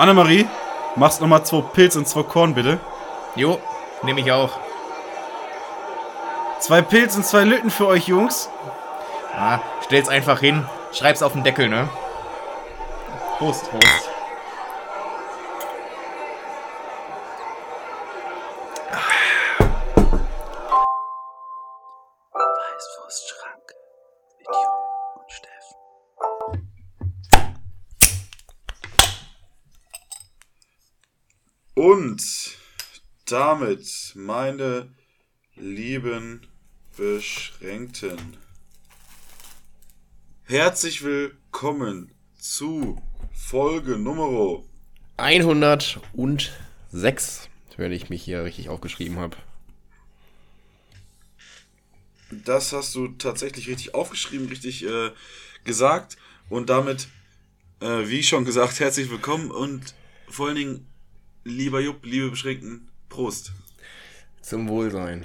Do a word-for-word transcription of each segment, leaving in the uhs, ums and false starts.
Annemarie, machst nochmal zwei Pilz und zwei Korn, bitte. Jo, nehme ich auch. Zwei Pilz und zwei Lütten für euch, Jungs. Ah, stell's einfach hin, schreib's auf den Deckel, ne? Prost. Prost. Weißwurstschrank mit Jupp und Steffen. Und damit, meine lieben Beschränkten, herzlich willkommen zu Folge Nummer hundertsechs, wenn ich mich hier richtig aufgeschrieben habe. Das hast du tatsächlich richtig aufgeschrieben, richtig äh, gesagt. Und damit, äh, wie schon gesagt, herzlich willkommen und vor allen Dingen, lieber Jupp, liebe Beschränkten, Prost. Zum Wohlsein.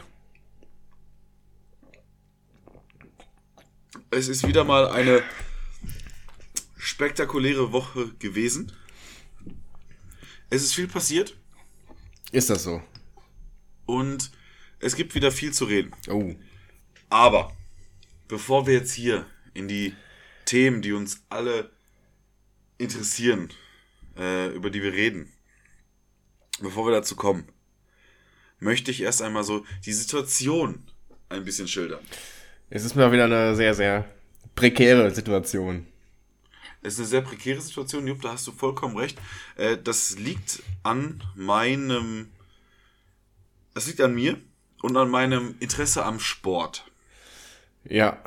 Es ist wieder mal eine spektakuläre Woche gewesen. Es ist viel passiert Ist das so? und es gibt wieder viel zu reden. Oh. Aber bevor wir jetzt hier in die Themen, die uns alle interessieren, äh, über die wir reden, bevor wir dazu kommen, möchte ich erst einmal so die Situation ein bisschen schildern. Es ist mal wieder eine sehr, sehr prekäre Situation. Es ist eine sehr prekäre Situation, Jupp, da hast du vollkommen recht. Äh, das liegt an meinem, das liegt an mir und an meinem Interesse am Sport. Ja.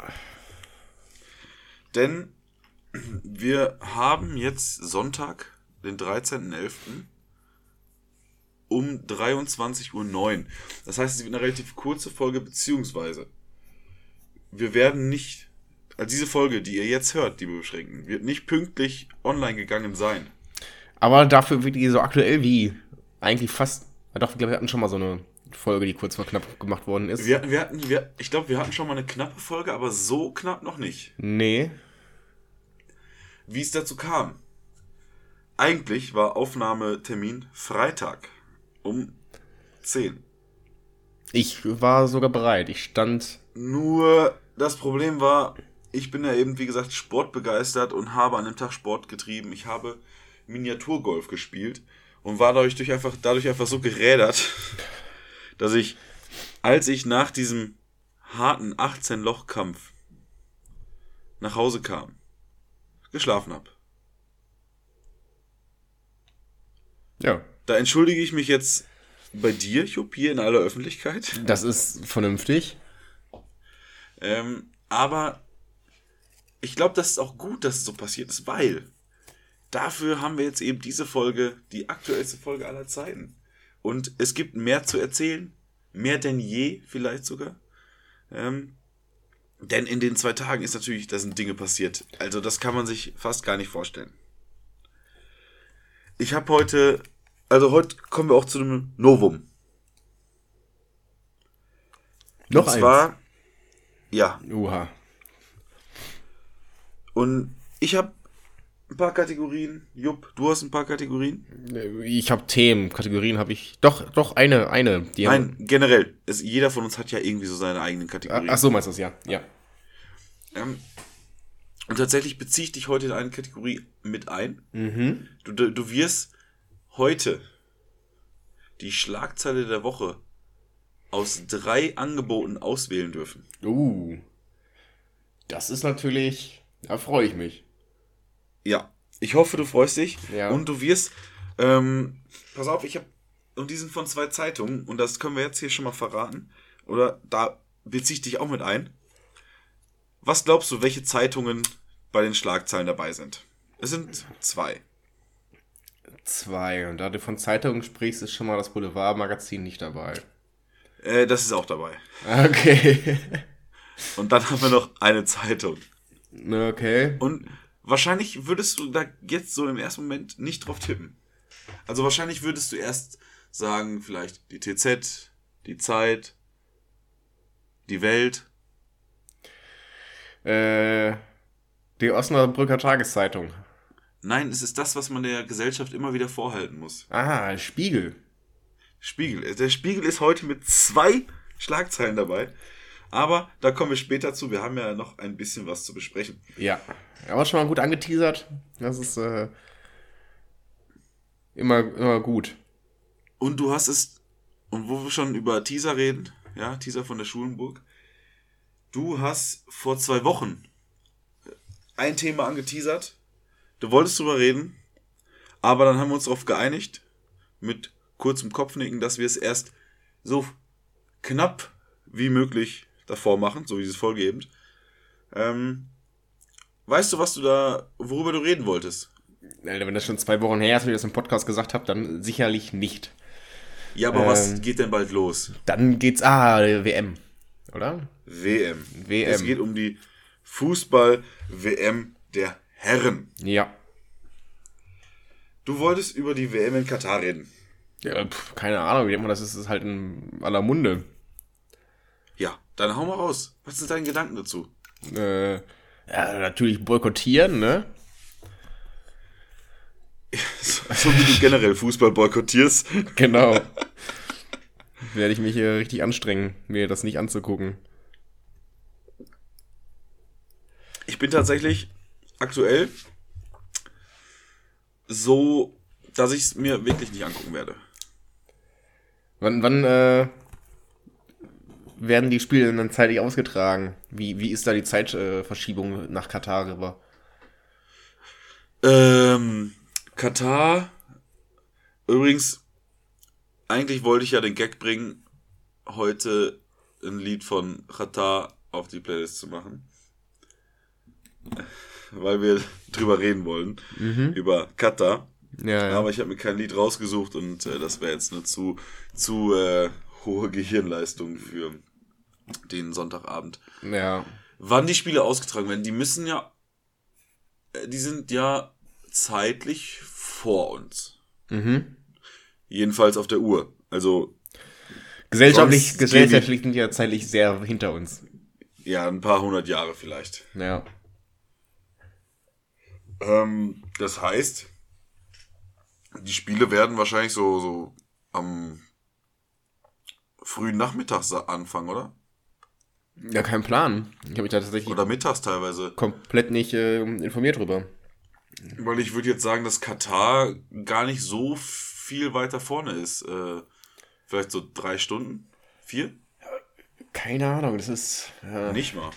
Denn wir haben jetzt Sonntag, den dreizehnten elften um dreiundzwanzig Uhr neun. Das heißt, es wird eine relativ kurze Folge, beziehungsweise wir werden nicht, also diese Folge, die ihr jetzt hört, liebe Beschränkten, wird nicht pünktlich online gegangen sein. Aber dafür wird die so aktuell wie eigentlich fast, ja doch, ich glaube, wir hatten schon mal so eine Folge, die kurz vor knapp gemacht worden ist. Wir, wir hatten, wir, ich glaube, wir hatten schon mal eine knappe Folge, aber so knapp noch nicht. Nee. Wie es dazu kam. Eigentlich war Aufnahmetermin Freitag um zehn. Ich war sogar bereit. Ich stand... Nur das Problem war, ich bin ja eben, wie gesagt, sportbegeistert und habe an dem Tag Sport getrieben. Ich habe Miniaturgolf gespielt und war dadurch, durch einfach, dadurch einfach so gerädert, dass ich, als ich nach diesem harten achtzehn-Loch-Kampf nach Hause kam, geschlafen habe. Ja. Da entschuldige ich mich jetzt bei dir, Jupp, hier in aller Öffentlichkeit. Das ist vernünftig. Ähm, aber ich glaube, das ist auch gut, dass es so passiert ist, weil dafür haben wir jetzt eben diese Folge, die aktuellste Folge aller Zeiten. Und es gibt mehr zu erzählen, mehr denn je vielleicht sogar. Ähm, denn in den zwei Tagen ist natürlich, da sind Dinge passiert. Also das kann man sich fast gar nicht vorstellen. Ich habe heute, also heute kommen wir auch zu einem Novum. Noch Und eins. zwar, ja, Uha. und ich habe ein paar Kategorien. Jupp, du hast ein paar Kategorien? Ich habe Themen, Kategorien habe ich... Doch, doch, eine, eine. Die Nein, haben... generell. Es, jeder von uns hat ja irgendwie so seine eigenen Kategorien. Ach so, meinst du das, ja. Ja. Ähm, und tatsächlich beziehe ich dich heute in eine Kategorie mit ein. Mhm. Du, du, du wirst heute die Schlagzeile der Woche aus drei Angeboten auswählen dürfen. Uh. Das ist natürlich... Da freue ich mich. Ja, ich hoffe, du freust dich. Ja. Und du wirst, ähm, pass auf, ich habe, und die sind von zwei Zeitungen, und das können wir jetzt hier schon mal verraten, oder da beziehe ich dich auch mit ein. Was glaubst du, welche Zeitungen bei den Schlagzeilen dabei sind? Es sind zwei. Zwei. Und da du von Zeitungen sprichst, ist schon mal das Boulevardmagazin nicht dabei. Äh, das ist auch dabei. Okay. Und dann haben wir noch eine Zeitung. Okay. Und wahrscheinlich würdest du da jetzt so im ersten Moment nicht drauf tippen. Also wahrscheinlich würdest du erst sagen, vielleicht die T Z, die Zeit, die Welt. Äh, die Osnabrücker Tageszeitung. Nein, es ist das, was man der Gesellschaft immer wieder vorhalten muss. Ah, Spiegel. Spiegel. Der Spiegel ist heute mit zwei Schlagzeilen dabei. Aber da kommen wir später zu. Wir haben ja noch ein bisschen was zu besprechen. Ja, aber schon mal gut angeteasert. Das ist äh, immer, immer gut. Und du hast es, und wo wir schon über Teaser reden, ja, Teaser von der Schulenburg, du hast vor zwei Wochen ein Thema angeteasert, du wolltest drüber reden, aber dann haben wir uns darauf geeinigt, mit kurzem Kopfnicken, dass wir es erst so knapp wie möglich davor machen, so wie es Folge eben. Ähm, weißt du, was du da, worüber du reden wolltest? Alter, wenn das schon zwei Wochen her ist, wie ich das im Podcast gesagt habe, dann sicherlich nicht. Ja, aber Ähm, was geht denn bald los? Dann geht's, ah, W M, oder? W M. W M. Es geht um die Fußball-W M der Herren. Ja. Du wolltest über die W M in Katar reden. Ja, pf, keine Ahnung, wie nennt man das? Das ist halt in aller Munde. Ja, dann hau mal raus. Was sind deine Gedanken dazu? Äh, ja, natürlich boykottieren, ne? So wie du generell Fußball boykottierst. Genau. Werde ich mich hier richtig anstrengen, mir das nicht anzugucken. Ich bin tatsächlich aktuell so, dass ich es mir wirklich nicht angucken werde. Wann, wann äh, werden die Spiele dann zeitlich ausgetragen? Wie, wie ist da die Zeitverschiebung äh, nach Katar rüber? Ähm, Katar. Übrigens, eigentlich wollte ich ja den Gag bringen, heute ein Lied von Katar auf die Playlist zu machen. Weil wir drüber reden wollen. Mhm. Über Katar. Ja, ja. Aber ich habe mir kein Lied rausgesucht und äh, das wäre jetzt eine zu, zu äh, hohe Gehirnleistung für den Sonntagabend. Ja. Wann die Spiele ausgetragen werden, die müssen ja, äh, die sind ja zeitlich vor uns. Mhm. Jedenfalls auf der Uhr. Also Gesellschaftlich, Sonst gesellschaftlich sind die ja zeitlich sehr hinter uns. ja, ein paar hundert Jahre vielleicht. Ja. Ähm, das heißt, die Spiele werden wahrscheinlich so, so am frühen Nachmittag anfangen, oder? Ja, kein Plan. Ich habe mich da tatsächlich Oder mittags teilweise. komplett nicht äh, informiert drüber. Weil ich würde jetzt sagen, dass Katar gar nicht so viel weiter vorne ist. Äh, vielleicht so drei Stunden? Vier? Keine Ahnung, das ist... Ja. Nicht mal.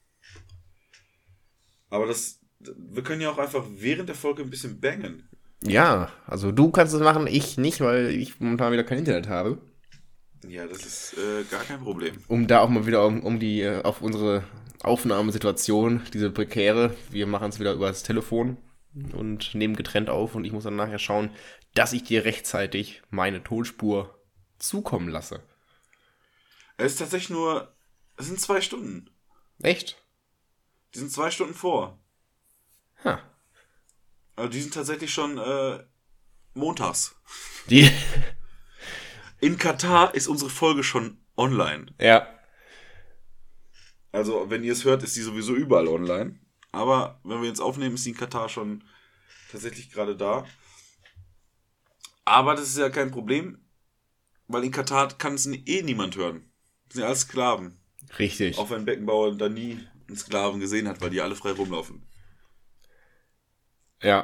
Aber das, wir können ja auch einfach während der Folge ein bisschen bangen. Ja, also du kannst es machen, ich nicht, weil ich momentan wieder kein Internet habe. Ja, das ist äh, gar kein Problem. Um da auch mal wieder um, um die, äh, auf unsere Aufnahmesituation, diese prekäre, wir machen es wieder über das Telefon und nehmen getrennt auf und ich muss dann nachher schauen, dass ich dir rechtzeitig meine Tonspur zukommen lasse. Es ist tatsächlich nur, es sind zwei Stunden. Echt? Die sind zwei Stunden vor. Ha. Also die sind tatsächlich schon äh, montags. Die... In Katar ist unsere Folge schon online. Ja. Also, wenn ihr es hört, ist die sowieso überall online. Aber wenn wir jetzt aufnehmen, ist die in Katar schon tatsächlich gerade da. Aber das ist ja kein Problem, weil in Katar kann es eh niemand hören. Das sind ja alles Sklaven. Richtig. Auch wenn Beckenbauer da nie einen Sklaven gesehen hat, weil die alle frei rumlaufen. Ja.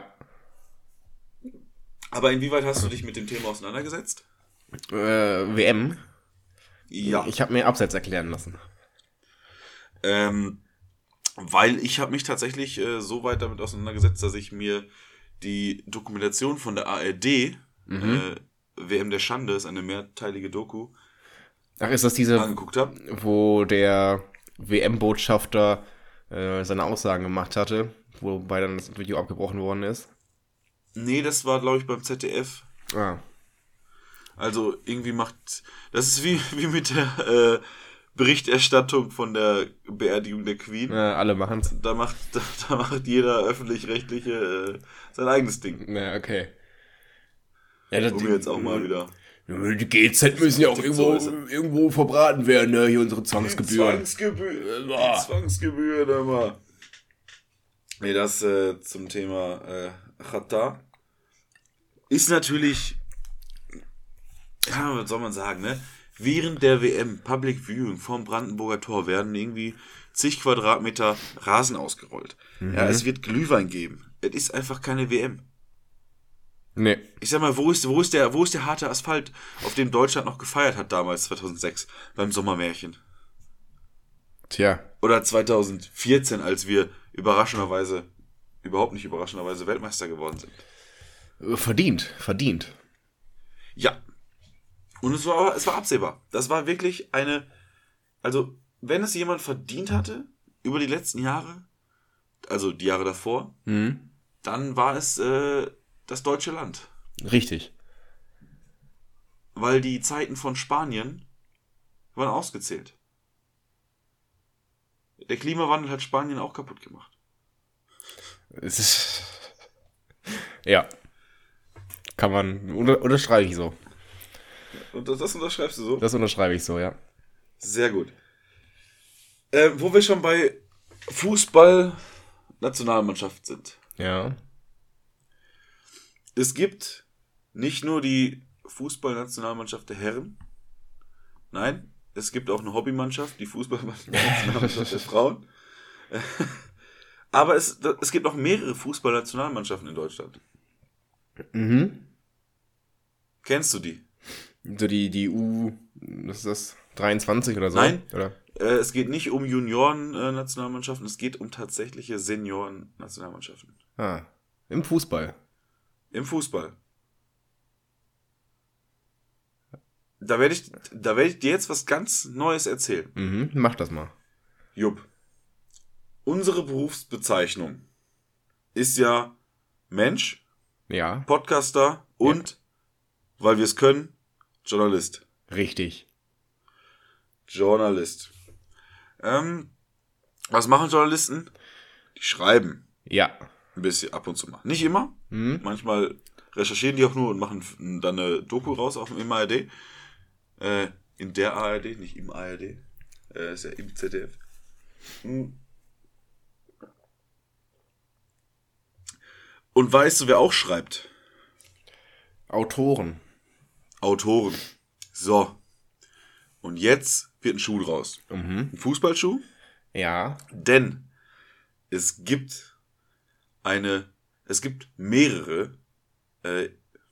Aber inwieweit hast du dich mit dem Thema auseinandergesetzt? Äh, W M? Ja. Ich habe mir abseits erklären lassen. Ähm, weil ich habe mich tatsächlich äh, so weit damit auseinandergesetzt, dass ich mir die Dokumentation von der A R D, Mhm. äh, W M der Schande, ist eine mehrteilige Doku, Ach, ist das diese, angeguckt habe. wo der W M-Botschafter äh, seine Aussagen gemacht hatte, wobei dann das Video abgebrochen worden ist? Nee, das war, glaube ich, beim Z D F. Ah. Also irgendwie macht, das ist wie, wie mit der äh, Berichterstattung von der Beerdigung der Queen. Äh, alle machen's. Da macht, da, da macht jeder öffentlich-rechtliche äh, sein eigenes Ding. Ja, okay. Ja, das, Um jetzt auch mal wieder. Die G Z müssen ja auch irgendwo, So ist es. irgendwo verbraten werden, ne? Hier unsere Zwangsgebühren. Zwangsgebühren. Boah. Die Zwangsgebühren immer. Nee, das äh, zum Thema äh, Xhaka ist natürlich, ja, was soll man sagen, ne? Während der W M, Public Viewing vom Brandenburger Tor, werden irgendwie zig Quadratmeter Rasen ausgerollt. Mhm. Ja, es wird Glühwein geben. Es ist einfach keine W M. Nee. Ich sag mal, wo ist, wo ist der, wo ist der harte Asphalt, auf dem Deutschland noch gefeiert hat damals, zweitausendsechs, beim Sommermärchen? Tja. Oder zweitausendvierzehn, als wir überraschenderweise, überhaupt nicht überraschenderweise Weltmeister geworden sind. Verdient, verdient. Ja. Und es war, es war absehbar. Das war wirklich eine, also, wenn es jemand verdient hatte, über die letzten Jahre, also die Jahre davor, mhm. dann war es äh, das deutsche Land. Richtig. Weil die Zeiten von Spanien waren ausgezählt. Der Klimawandel hat Spanien auch kaputt gemacht. Es ist, ja. Kann man, unter, unterschreibe ich so. Und das, das unterschreibst du so? Das unterschreibe ich so, ja. Sehr gut. Äh, wo wir schon bei Fußball-Nationalmannschaft sind. Ja. Es gibt nicht nur die Fußball-Nationalmannschaft der Herren. Nein, es gibt auch eine Hobbymannschaft, die Fußball-Nationalmannschaft der Frauen. Aber es, es gibt auch mehrere Fußball-Nationalmannschaften in Deutschland. Mhm. Kennst du die? So die, die U, was ist das, dreiundzwanzig oder so? Nein, oder? Äh, es geht nicht um Junioren-Nationalmannschaften, es geht um tatsächliche Senioren-Nationalmannschaften. Ah, im Fußball. Im Fußball. Da werde ich, da werde ich dir jetzt was ganz Neues erzählen. Mhm, mach das mal. Jupp. Unsere Berufsbezeichnung ist ja Mensch, Ja. Podcaster und, ja. weil wir es können, Journalist. Richtig. Journalist. Ähm, was machen Journalisten? Die schreiben. Ja. Ein bisschen ab und zu mal. Nicht immer. Mhm. Manchmal recherchieren die auch nur und machen dann eine Doku raus auf dem A R D. Äh, in der A R D, nicht im A R D. Äh, ist ja im Z D F. Mhm. Und weißt du, wer auch schreibt? Autoren. Autoren. So. Und jetzt wird ein Schuh draus. Mhm. Ein Fußballschuh. Ja. Denn es gibt eine, es gibt mehrere äh,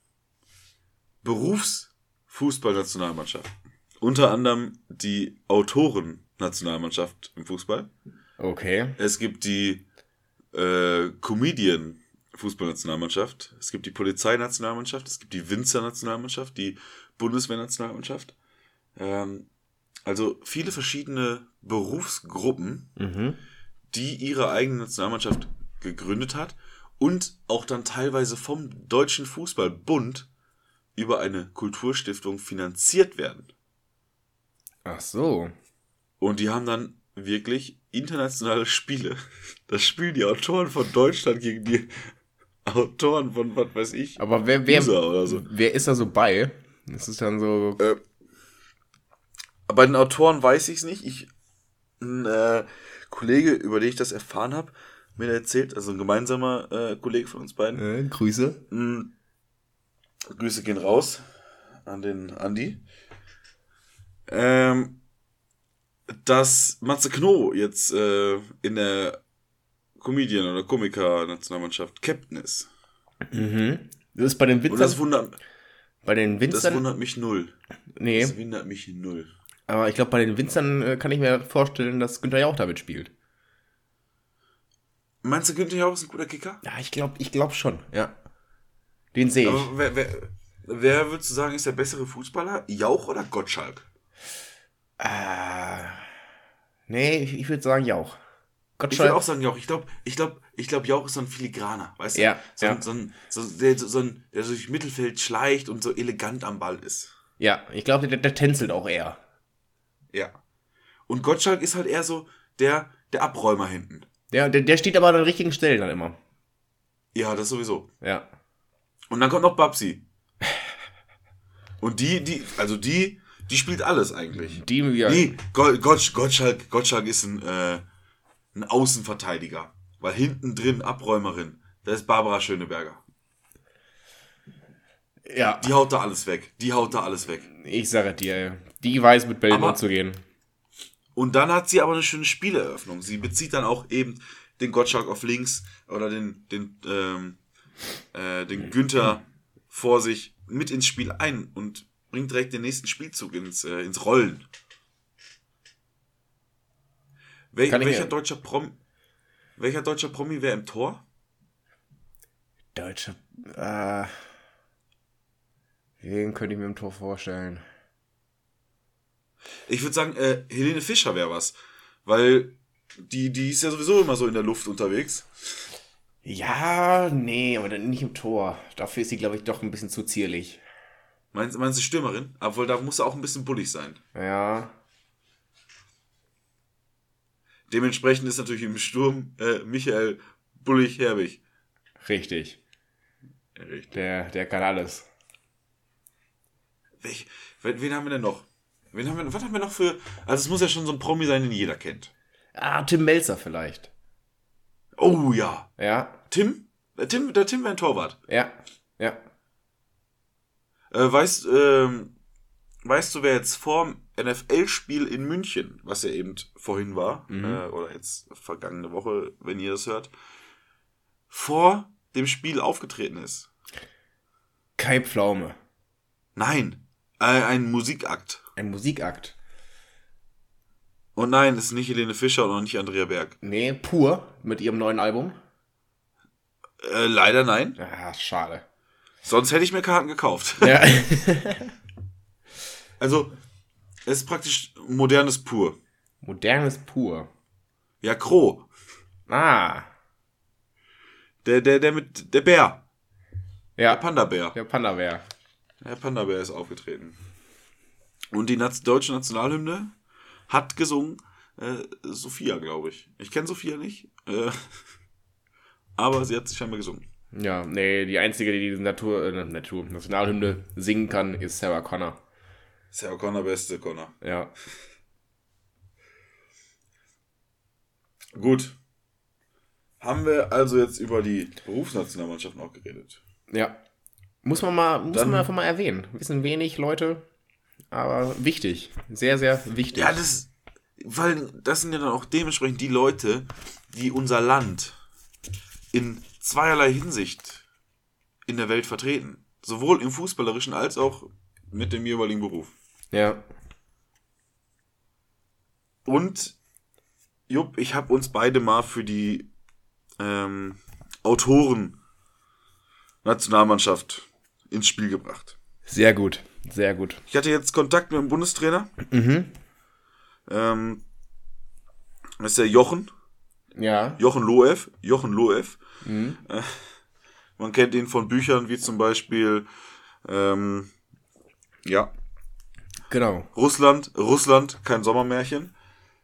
Berufsfußballnationalmannschaften. Unter anderem die Autoren-Nationalmannschaft im Fußball. Okay. Es gibt die äh, Comedian-Fußballnationalmannschaft. Es gibt die Polizeinationalmannschaft. Es gibt die Winzer-Nationalmannschaft, die Bundeswehr-Nationalmannschaft. Ähm, also viele verschiedene Berufsgruppen, Mhm. die ihre eigene Nationalmannschaft gegründet hat und auch dann teilweise vom Deutschen Fußballbund über eine Kulturstiftung finanziert werden. Ach so. Und die haben dann wirklich internationale Spiele. Da spielen die Autoren von Deutschland gegen die Autoren von, was weiß ich, Aber wer, wer, U S A oder so. wer ist da so bei? Das ist dann so. Äh, bei den Autoren weiß ich es nicht. Ich, ein äh, Kollege, über den ich das erfahren habe, mir erzählt, also ein gemeinsamer äh, Kollege von uns beiden. Äh, Grüße. Mh, Grüße gehen raus an den Andi. Ähm, dass Matze Knob jetzt äh, in der Comedian- oder Komiker-Nationalmannschaft Captain ist. Mhm. Das ist bei den Und Winzern. das wundert, bei den das Winzern. wundert mich null. nee, Das wundert mich null. aber ich glaube, bei den Winzern äh, kann ich mir vorstellen, dass Günther Jauch damit spielt. Meinst du, Günther Jauch ist ein guter Kicker? Ja, ich glaube ich glaub schon. Ja. Den sehe ich. Aber wer, wer, wer würdest du sagen, ist der bessere Fußballer? Jauch oder Gottschalk? Äh, nee, ich, ich würde sagen Jauch. Ich Gottschalk. würde auch sagen Jauch. Ich glaube, ich glaube, ich glaube, Jauch ist so ein Filigraner, weißt du? Ja, so, ja. Ein, so, ein, so, der, so ein, der durch Mittelfeld schleicht und so elegant am Ball ist. Ja, ich glaube, der, der tänzelt auch eher. Ja. Und Gottschalk ist halt eher so der, der Abräumer hinten. Der, der, der steht aber an den richtigen Stellen dann immer. Ja, das sowieso. Ja. Und dann kommt noch Babsi. Und die, die, also die, die spielt alles eigentlich. Die, ja. Nee, Gott, Gottschalk, Gottschalk ist ein, äh, ein Außenverteidiger. Weil hinten drin Abräumerin. Das ist Barbara Schöneberger. Ja, Die haut da alles weg. Die haut da alles weg. ich sage dir, die weiß mit Bällen Aber- umzugehen. Und dann hat sie aber eine schöne Spieleröffnung. Sie bezieht dann auch eben den Gottschalk auf links oder den, den, ähm, äh, den Günther vor sich mit ins Spiel ein und bringt direkt den nächsten Spielzug ins, äh, ins Rollen. Wel Kann ich welcher, mir- deutscher Prom welcher deutscher Promi wäre im Tor? Deutsche, äh, wen könnte ich mir im Tor vorstellen? Ich würde sagen, äh, Helene Fischer wäre was. Weil die, die ist ja sowieso immer so in der Luft unterwegs. Ja, nee, aber dann nicht im Tor. Dafür ist sie, glaube ich, doch ein bisschen zu zierlich. Meinst, meinst du Stürmerin? Obwohl, da muss sie auch ein bisschen bullig sein. Ja, Dementsprechend ist natürlich im Sturm äh, Michael Bullig-Herbig. richtig. Ja, richtig. Der, der kann alles. Welch, wen, wen haben wir denn noch? Wen haben wir, was haben wir noch für... Also es muss ja schon so ein Promi sein, den jeder kennt. Ah, Tim Melzer vielleicht. Oh ja. Ja, Tim? Der Tim, der Tim wäre ein Torwart. ja, ja. Äh, weißt, ähm, weißt du, wer jetzt vorm N F L-Spiel in München, was ja eben vorhin war, Mhm. äh, oder jetzt vergangene Woche, wenn ihr das hört, vor dem Spiel aufgetreten ist? Kai Pflaume. Nein, äh, ein Musikakt. Ein Musikakt. Und nein, es ist nicht Helene Fischer und auch nicht Andrea Berg. Nee, pur mit ihrem neuen Album. Äh, leider nein. Ah, schade. Sonst hätte ich mir Karten gekauft. Ja. Also, es ist praktisch modernes Pur. Modernes pur. Ja, Kro. Ah. Der, der, der mit, der Bär. Der Ja, Panda-Bär. der Panda-Bär. Der Panda-Bär ist aufgetreten. Und die Naz- deutsche Nationalhymne hat gesungen äh, Sophia, glaube ich. Ich kenne Sophia nicht. Äh, aber sie hat sich scheinbar gesungen. Ja, nee, die einzige, die diese Natur, äh, Natur, Nationalhymne singen kann, ist Sarah Connor. Sarah Connor, beste Connor. Ja. Gut. Haben wir also jetzt über die Berufsnationalmannschaften auch geredet? Ja. Muss man mal, muss Dann- man einfach mal erwähnen. Wissen wenig Leute, aber wichtig. Sehr, sehr wichtig. Ja, das, weil das sind ja dann auch dementsprechend die Leute, die unser Land in zweierlei Hinsicht in der Welt vertreten. Sowohl im Fußballerischen als auch mit dem jeweiligen Beruf. Ja. Und, Jupp, ich habe uns beide mal für die ähm, Autoren-Nationalmannschaft ins Spiel gebracht. Sehr gut. Sehr gut. Ich hatte jetzt Kontakt mit dem Bundestrainer. Mhm. Ähm, das ist der Jochen. Ja. Jochen Loew. Jochen Loew. Mhm. Äh, man kennt ihn von Büchern wie zum Beispiel ähm, ja, Genau. Russland, Russland, kein Sommermärchen.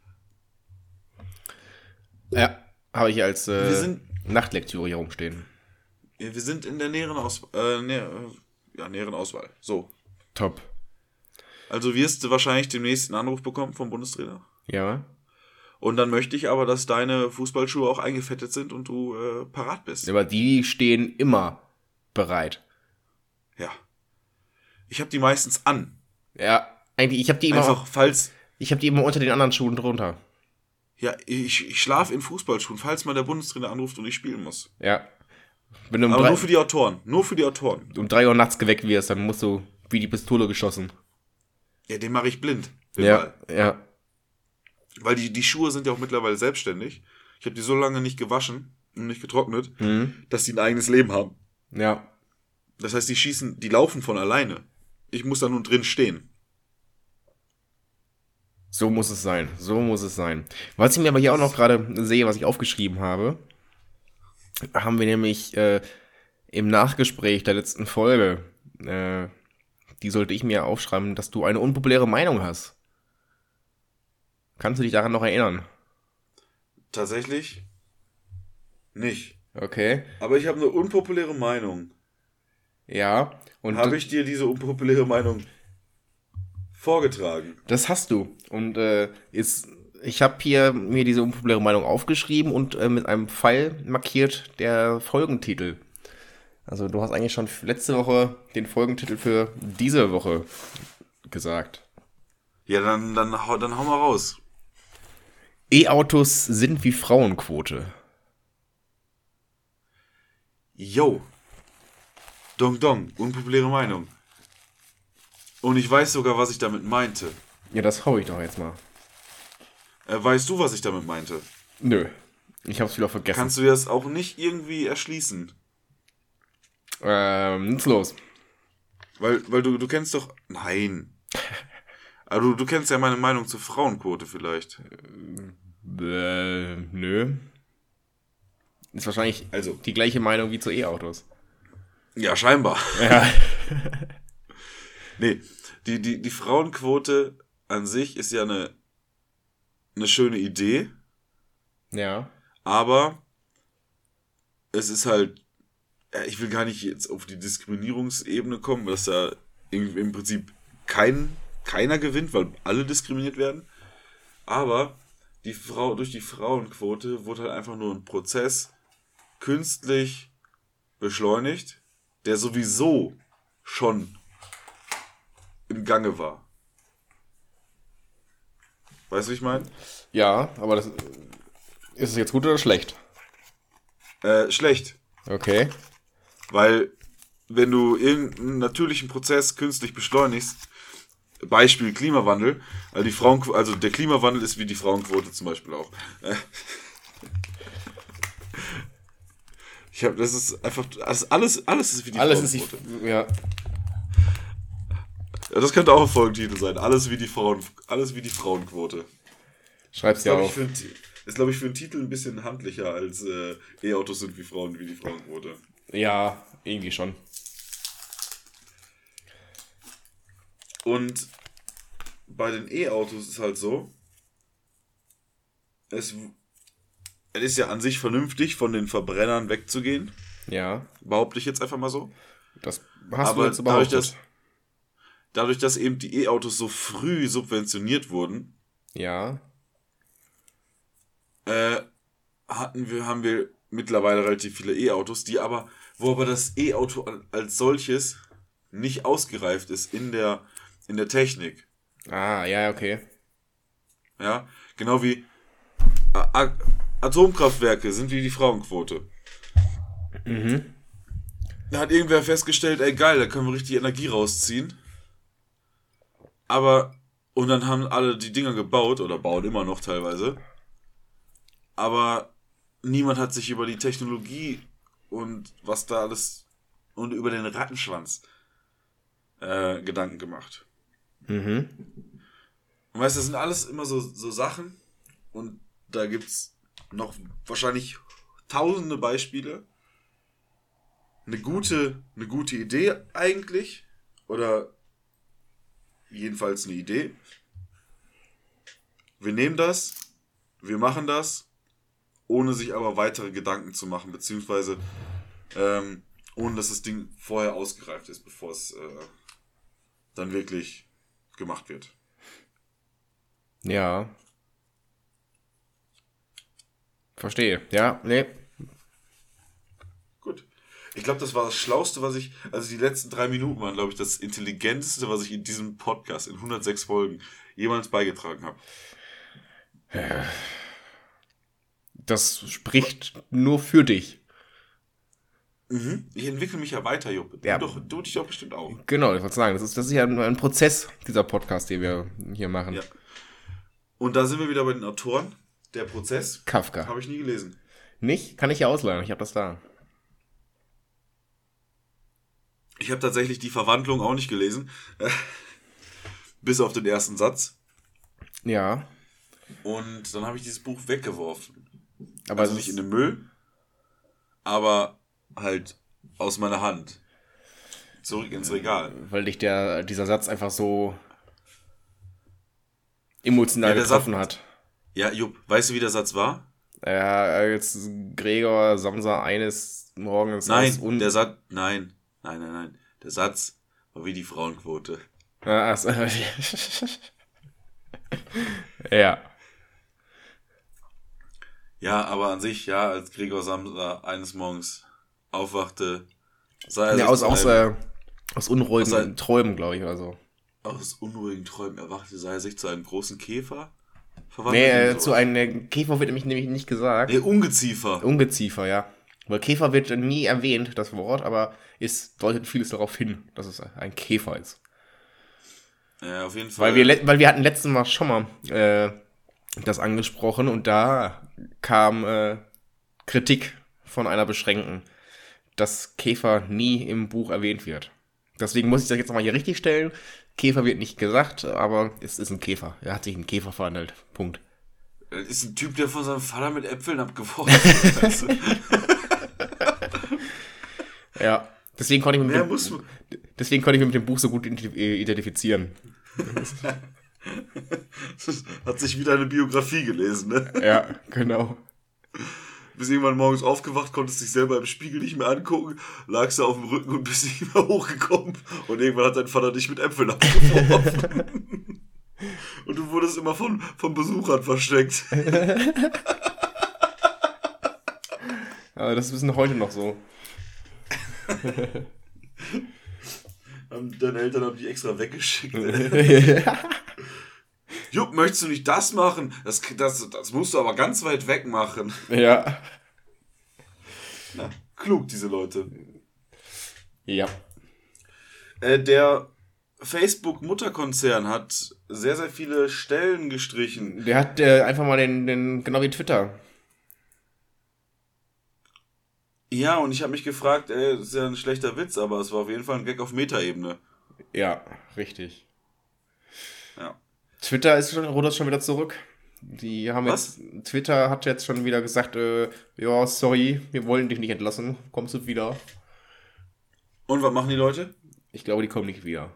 Ja. Habe ich als äh, Wir sind- Nachtlektüre hier rumstehen. Ja, wir sind in der näheren, Aus äh, näher, ja, näheren Auswahl. So. Top. Also wirst du wahrscheinlich demnächst einen Anruf bekommen vom Bundestrainer. Ja. Und dann möchte ich aber, dass deine Fußballschuhe auch eingefettet sind und du äh, parat bist. Aber die stehen immer bereit. Ja. Ich habe die meistens an. Ja. Eigentlich, ich habe die immer, Einfach, falls... ich habe die immer unter den anderen Schuhen drunter. Ja, ich, ich schlafe in Fußballschuhen, falls mal der Bundestrainer anruft und ich spielen muss. Ja. Wenn du um Aber drei, nur für die Autoren. Nur für die Autoren. um drei Uhr nachts geweckt wirst, dann musst du wie die Pistole geschossen. Ja, den mache ich blind. Den Ja. Ball. Ja. Weil die, die Schuhe sind ja auch mittlerweile selbstständig. Ich habe die so lange nicht gewaschen und nicht getrocknet, Mhm. dass die ein eigenes Leben haben. Ja. Das heißt, die schießen, die laufen von alleine. Ich muss da nun drin stehen. So muss es sein. So muss es sein. Was ich mir aber hier auch noch gerade sehe, was ich aufgeschrieben habe, haben wir nämlich äh, im Nachgespräch der letzten Folge, äh, die sollte ich mir aufschreiben, dass du eine unpopuläre Meinung hast. Kannst du dich daran noch erinnern? Tatsächlich nicht. Okay. Aber ich habe eine unpopuläre Meinung. Ja. Und Habe ich dir diese unpopuläre Meinung vorgetragen? das hast du. Und äh, jetzt ich habe hier mir diese unpopuläre Meinung aufgeschrieben und äh, mit einem Pfeil markiert der Folgentitel. Also du hast eigentlich schon letzte Woche den Folgentitel für diese Woche gesagt. Ja, dann, dann, hau- dann hau mal raus. E-Autos sind wie Frauenquote. Yo. Dong Dong, unpopuläre Meinung. Und ich weiß sogar, was ich damit meinte. Ja, das hau ich doch jetzt mal. Äh, weißt du, was ich damit meinte? Nö, ich hab's wieder vergessen. Kannst du dir das auch nicht irgendwie erschließen? Ähm, nutzlos. Weil, weil du, du kennst doch... Nein. Aber du, du kennst ja meine Meinung zur Frauenquote vielleicht. Äh, nö. Ist wahrscheinlich Also. die gleiche Meinung wie zu E-Autos. Ja, scheinbar. Ja. Nee, die, die, die Frauenquote an sich ist ja eine, eine schöne Idee, Ja. aber es ist halt, ja, ich will gar nicht jetzt auf die Diskriminierungsebene kommen, dass da im, im Prinzip kein, keiner gewinnt, weil alle diskriminiert werden. Aber die Frau, durch die Frauenquote wurde halt einfach nur ein Prozess künstlich beschleunigt, der sowieso schon im Gange war. Weißt du, wie ich meine? Ja, aber das, ist es jetzt gut oder schlecht? Äh, schlecht. Okay. Weil, wenn du irgendeinen natürlichen Prozess künstlich beschleunigst, Beispiel Klimawandel, also, die Frauen, also der Klimawandel ist wie die Frauenquote zum Beispiel auch. Äh, Ich habe, das ist einfach, das alles, alles ist wie die Alles ist Frauenquote. die, ja. Ja, das könnte auch ein Folgentitel sein. Alles wie die Frauen, alles wie die Frauenquote. Schreib's ja Glaub ich, auf. für einen Ti- ist, glaube ich, für einen Titel ein bisschen handlicher als äh, E-Autos sind wie Frauen, wie die Frauenquote. Ja, irgendwie schon. Und bei den E-Autos ist halt so, es, es ist ja an sich vernünftig, von den Verbrennern wegzugehen. Ja, Behaupte ich jetzt einfach mal so. das hast Aber du jetzt dadurch, behauptet. dass, dadurch, dass eben die E-Autos so früh subventioniert wurden, Ja, äh, hatten wir, haben wir mittlerweile relativ viele E-Autos, die aber, wo aber das E-Auto als solches nicht ausgereift ist in der, in der Technik. ah, ja, okay. Ja, genau wie A A Atomkraftwerke sind wie die Frauenquote. Mhm. Da hat irgendwer festgestellt, ey geil, da können wir richtig Energie rausziehen. Aber, und dann haben alle die Dinger gebaut, oder bauen immer noch teilweise. Aber niemand hat sich über die Technologie und was da alles, und über den Rattenschwanz äh, Gedanken gemacht. Mhm. Und weißt du, das sind alles immer so, so Sachen, und da gibt's noch wahrscheinlich tausende Beispiele. Eine gute, eine gute Idee eigentlich, oder jedenfalls eine Idee. Wir nehmen das, wir machen das, ohne sich aber weitere Gedanken zu machen, beziehungsweise ähm, ohne dass das Ding vorher ausgereift ist, bevor es äh, dann wirklich gemacht wird. Ja. Verstehe. Ja, nee. Gut. Ich glaube, das war das Schlauste, was ich, also die letzten drei Minuten waren, glaube ich, das Intelligenteste, was ich in diesem Podcast in hundertsechs Folgen jemals beigetragen habe. Das spricht nur für dich. Mhm. Ich entwickle mich ja weiter, Juppe. Du, Ja. doch, du dich doch bestimmt auch. Genau, ich wollte sagen, das ist, das ist ja ein, ein Prozess, dieser Podcast, den wir hier machen. Ja. Und da sind wir wieder bei den Autoren. Der Prozess Kafka. habe ich nie gelesen. Nicht? Kann ich ja ausleihen, ich habe das da. Ich habe tatsächlich die Verwandlung auch nicht gelesen. Bis auf den ersten Satz. Ja. Und dann habe ich dieses Buch weggeworfen. Aber Also es nicht ist- in den Müll, aber halt aus meiner Hand. Zurück ins Regal. weil dich der, dieser Satz einfach so emotional Ja, der getroffen Satz- hat. Ja, Jupp, weißt du, wie der Satz war? Ja, als Gregor Samsa eines Morgens Nein, aus un- der Satz, nein, nein, nein, nein. Der Satz war wie die Frauenquote. Ah, ach so. Ja. Ja, aber an sich, ja, als Gregor Samsa eines Morgens aufwachte, sah er Ja, sich aus, zu aus, einem, äh, aus unruhigen aus ein- Träumen, glaube ich, oder so. aus unruhigen Träumen erwachte, sah er sich zu einem großen Käfer Nee, verwandelt. äh, oder zu sowas. einem äh, Käfer wird nämlich, nämlich nicht gesagt. Nee, Ungeziefer. Ungeziefer, ja. Weil Käfer wird nie erwähnt, das Wort, aber es deutet vieles darauf hin, dass es ein Käfer ist. Ja, auf jeden Fall. Weil wir, le- weil wir hatten letzten Mal schon mal äh, das angesprochen und da kam äh, Kritik von einer Beschränkten, dass Käfer nie im Buch erwähnt wird. Deswegen muss ich das jetzt nochmal hier richtig stellen. Käfer wird nicht gesagt, aber es ist ein Käfer. Er hat sich in einen Käfer verwandelt. Punkt. Das ist ein Typ, der von seinem Vater mit Äpfeln abgeworfen wird. weißt du? Ja. Deswegen konnte ich mich Mehr mit, muss dem, man- deswegen konnte ich mich mit dem Buch so gut ident- identifizieren. Hat sich wieder eine Biografie gelesen, ne? Ja, genau. Bist irgendwann morgens aufgewacht, konntest dich selber im Spiegel nicht mehr angucken, lagst da auf dem Rücken und bist nicht mehr hochgekommen. Und irgendwann hat dein Vater dich mit Äpfeln abgeworfen. Und du wurdest immer von, von Besuchern versteckt. Aber das ist heute noch so. Und deine Eltern haben die extra weggeschickt. Jupp, möchtest du nicht das machen? Das, das, das musst du aber ganz weit weg machen. Ja. Na, klug, diese Leute. Ja. Äh, der Facebook-Mutterkonzern hat sehr, sehr viele Stellen gestrichen. Der hat äh, einfach mal den, den, genau wie Twitter. Ja, und ich habe mich gefragt, ey, das ist ja ein schlechter Witz, aber es war auf jeden Fall ein Gag auf Meta-Ebene. Ja, richtig. Ja. Twitter ist schon, rudert schon wieder zurück. Die haben Was? jetzt, Twitter hat jetzt schon wieder gesagt, äh, ja, sorry, wir wollen dich nicht entlassen, kommst du wieder? Und was machen die Leute? Ich glaube, die kommen nicht wieder.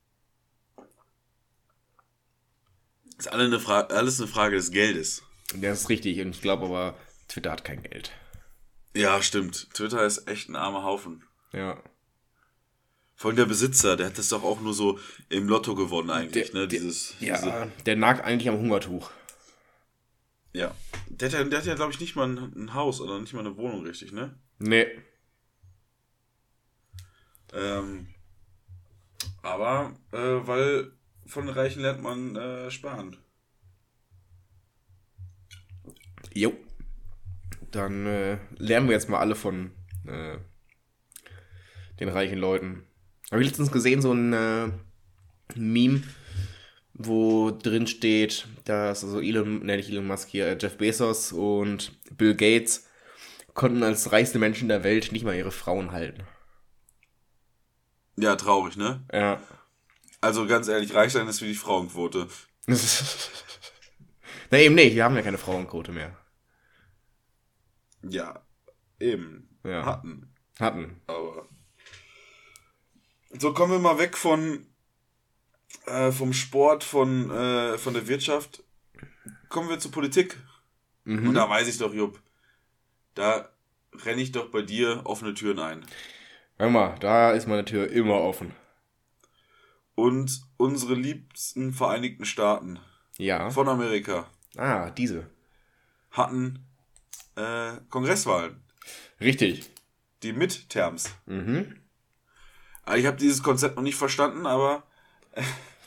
Ist alle eine Fra- alles eine Frage des Geldes. Das ist richtig und ich glaube aber, Twitter hat kein Geld. Ja, stimmt. Twitter ist echt ein armer Haufen. Ja. Vor allem der Besitzer, der hat das doch auch nur so im Lotto gewonnen eigentlich, Der- ne? der- Dieses, Ja, diese, der nagt eigentlich am Hungertuch. ja. Der hat ja, der hat ja glaube ich, nicht mal ein, ein Haus oder nicht mal eine Wohnung, richtig, ne? Nee. Ähm, aber, äh, weil von den Reichen lernt man äh, sparen. Jo. Dann äh, lernen wir jetzt mal alle von äh, den reichen Leuten. Habe ich letztens gesehen, so ein äh, Meme, wo drin steht, dass also Elon, ne, nicht Elon Musk hier, äh, Jeff Bezos und Bill Gates konnten als reichste Menschen der Welt nicht mal ihre Frauen halten. Ja, traurig, ne? Ja. Also ganz ehrlich, reich sein ist wie die Frauenquote. Na eben nicht, wir haben ja keine Frauenquote mehr. Ja, eben. Ja. Hatten. Hatten. Aber. So, kommen wir mal weg von äh, vom Sport, von, äh, von der Wirtschaft. Kommen wir zur Politik. Mhm. Und da weiß ich doch, Jupp, da renne ich doch bei dir offene Türen ein. Hör mal, da ist meine Tür immer offen. Und unsere liebsten Vereinigten Staaten Ja. von Amerika Ah, diese. hatten äh, Kongresswahlen. Richtig. Die Midterms. Mhm. Also ich habe dieses Konzept noch nicht verstanden, aber äh,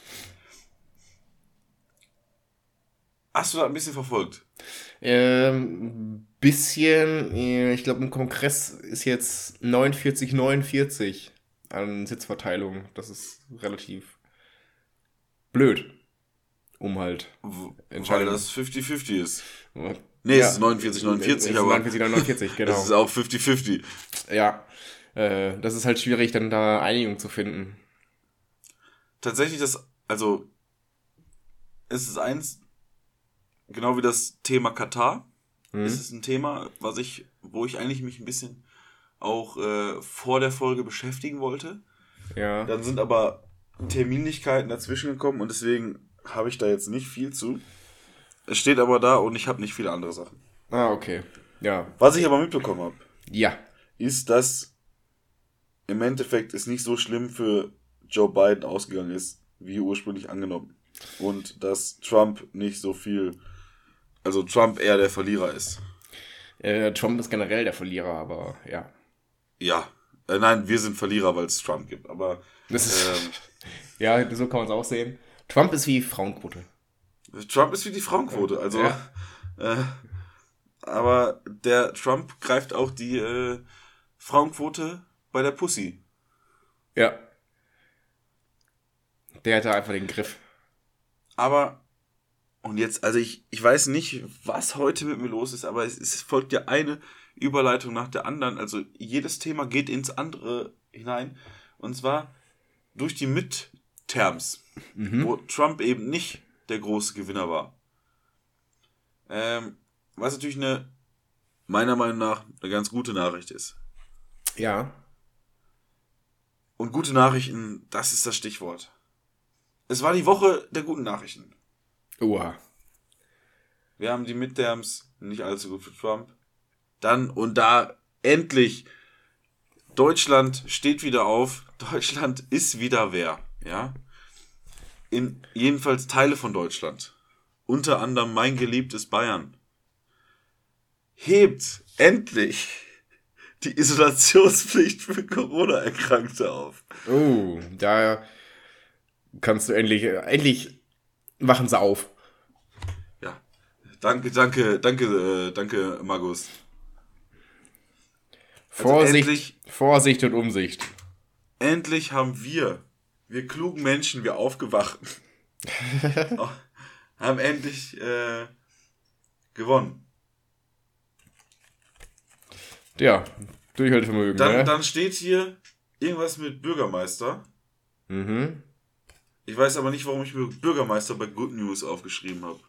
hast du da ein bisschen verfolgt? Ähm, bisschen, äh, ich glaube im Kongress ist jetzt neunundvierzig neunundvierzig an Sitzverteilung. Das ist relativ blöd. Um halt. W- Weil Entscheidung. das fünfzig fünfzig ist. Nee, Nee, es ist neunundvierzig neunundvierzig, aber neunundvierzig neunundvierzig, genau. es ist auch fünfzig fünfzig. Ja. Äh, das ist halt schwierig, dann da Einigung zu finden. Tatsächlich das, also es ist eins, genau wie das Thema Katar, Mhm. ist es ein Thema, was ich, wo ich eigentlich mich ein bisschen auch äh, vor der Folge beschäftigen wollte. Ja. Dann sind aber Terminlichkeiten dazwischen gekommen und deswegen habe ich da jetzt nicht viel zu. Es steht aber da und ich habe nicht viele andere Sachen. Ah, okay. Ja. Was ich aber mitbekommen habe, Ja. ist, dass im Endeffekt es nicht so schlimm für Joe Biden ausgegangen ist, wie ursprünglich angenommen. Und dass Trump nicht so viel, also Trump eher der Verlierer ist. Äh, Trump ist generell der Verlierer, aber ja. Ja. Äh, nein, wir sind Verlierer, weil es Trump gibt. Aber Das ist, ähm, ja, so kann man es auch sehen. Trump ist wie Frauenquote. Trump ist wie die Frauenquote. Also, Ja. äh, aber der Trump greift auch die äh, Frauenquote bei der Pussy. Ja. Der hat da einfach den Griff. Aber, und jetzt, also ich, ich weiß nicht, was heute mit mir los ist, aber es, es folgt ja eine Überleitung nach der anderen. Also jedes Thema geht ins andere hinein. Und zwar durch die Midterms, Mhm. wo Trump eben nicht der große Gewinner war. Ähm, was natürlich eine, meiner Meinung nach, eine ganz gute Nachricht ist. Ja. Und gute Nachrichten, das ist das Stichwort. Es war die Woche der guten Nachrichten. Oha. Wir haben die Midterms, nicht allzu gut für Trump. Dann und da endlich, Deutschland steht wieder auf. Deutschland ist wieder wer, ja. In jedenfalls Teile von Deutschland. Unter anderem mein geliebtes Bayern. Hebt endlich die Isolationspflicht für Corona-Erkrankte auf. Oh, da kannst du endlich, endlich machen sie auf. Ja, danke, danke, danke, äh, danke, Magus. Also Vorsicht, endlich- Vorsicht und Umsicht. Endlich haben wir, wir klugen Menschen, wir Aufgewachten, haben endlich äh, gewonnen. Ja, Durchhaltevermögen, Dann, ne? dann steht hier irgendwas mit Bürgermeister. Mhm. Ich weiß aber nicht, warum ich mir Bürgermeister bei Good News aufgeschrieben habe.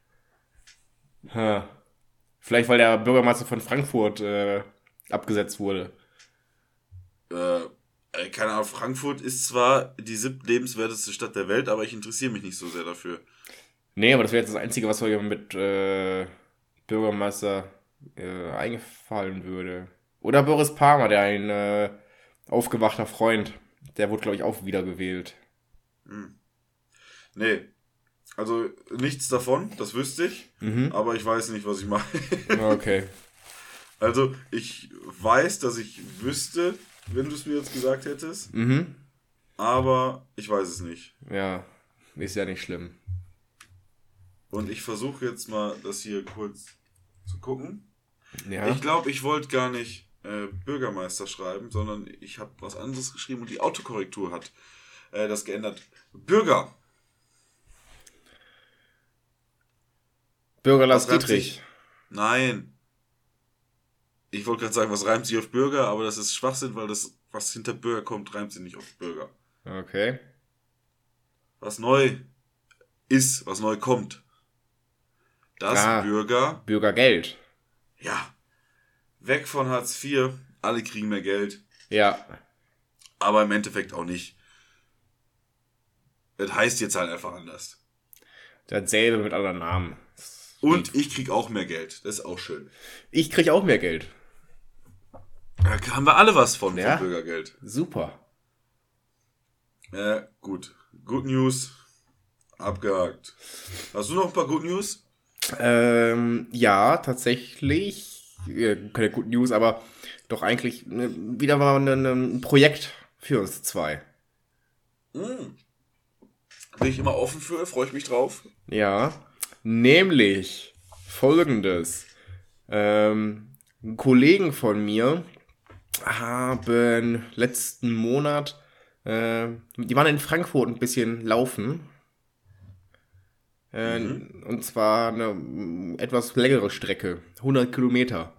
Ha. Vielleicht, weil der Bürgermeister von Frankfurt äh, abgesetzt wurde. Äh, äh, keine Ahnung, Frankfurt ist zwar die siebtlebenswerteste Stadt der Welt, aber ich interessiere mich nicht so sehr dafür. Nee, aber das wäre jetzt das Einzige, was mir mit äh, Bürgermeister äh, eingefallen würde. Oder Boris Palmer, der ein äh, aufgewachter Freund. Der wurde, glaube ich, auch wiedergewählt. Nee, also nichts davon, das wüsste ich, Mhm. aber ich weiß nicht, was ich mache. Okay. Also, ich weiß, dass ich wüsste, wenn du es mir jetzt gesagt hättest, Mhm. aber ich weiß es nicht. Ja, ist ja nicht schlimm. Und ich versuche jetzt mal, das hier kurz zu gucken. Ja. Ich glaube, ich wollte gar nicht äh, Bürgermeister schreiben, sondern ich habe was anderes geschrieben und die Autokorrektur hat äh, das geändert. Bürger. Bürger Lars Was reimt Dietrich. sich? Nein. Ich wollte gerade sagen, was reimt sich auf Bürger, aber das ist Schwachsinn, weil das, was hinter Bürger kommt, reimt sich nicht auf Bürger. Okay. Was neu ist, was neu kommt. Das Ah. Bürger, Bürgergeld. ja, weg von Hartz vier, alle kriegen mehr Geld, Ja. aber im Endeffekt auch nicht. Das heißt jetzt halt einfach anders. Dasselbe mit anderen Namen. Und ich krieg auch mehr Geld, das ist auch schön. Ich krieg auch mehr Geld. Da haben wir alle was von, Ja. vom Bürgergeld. Super. Äh, gut. Good News, abgehakt. Hast du noch ein paar Good News? Ähm, ja, tatsächlich. Ja, keine Good News, aber doch eigentlich ne, wieder mal ein, ein Projekt für uns zwei. Hm. Bin ich immer offen für, freue ich mich drauf. Ja, nämlich folgendes. Ähm, Kollegen von mir haben letzten Monat, äh, die waren in Frankfurt ein bisschen laufen. Äh, Mhm. Und zwar eine mm, etwas längere Strecke, hundert Kilometer.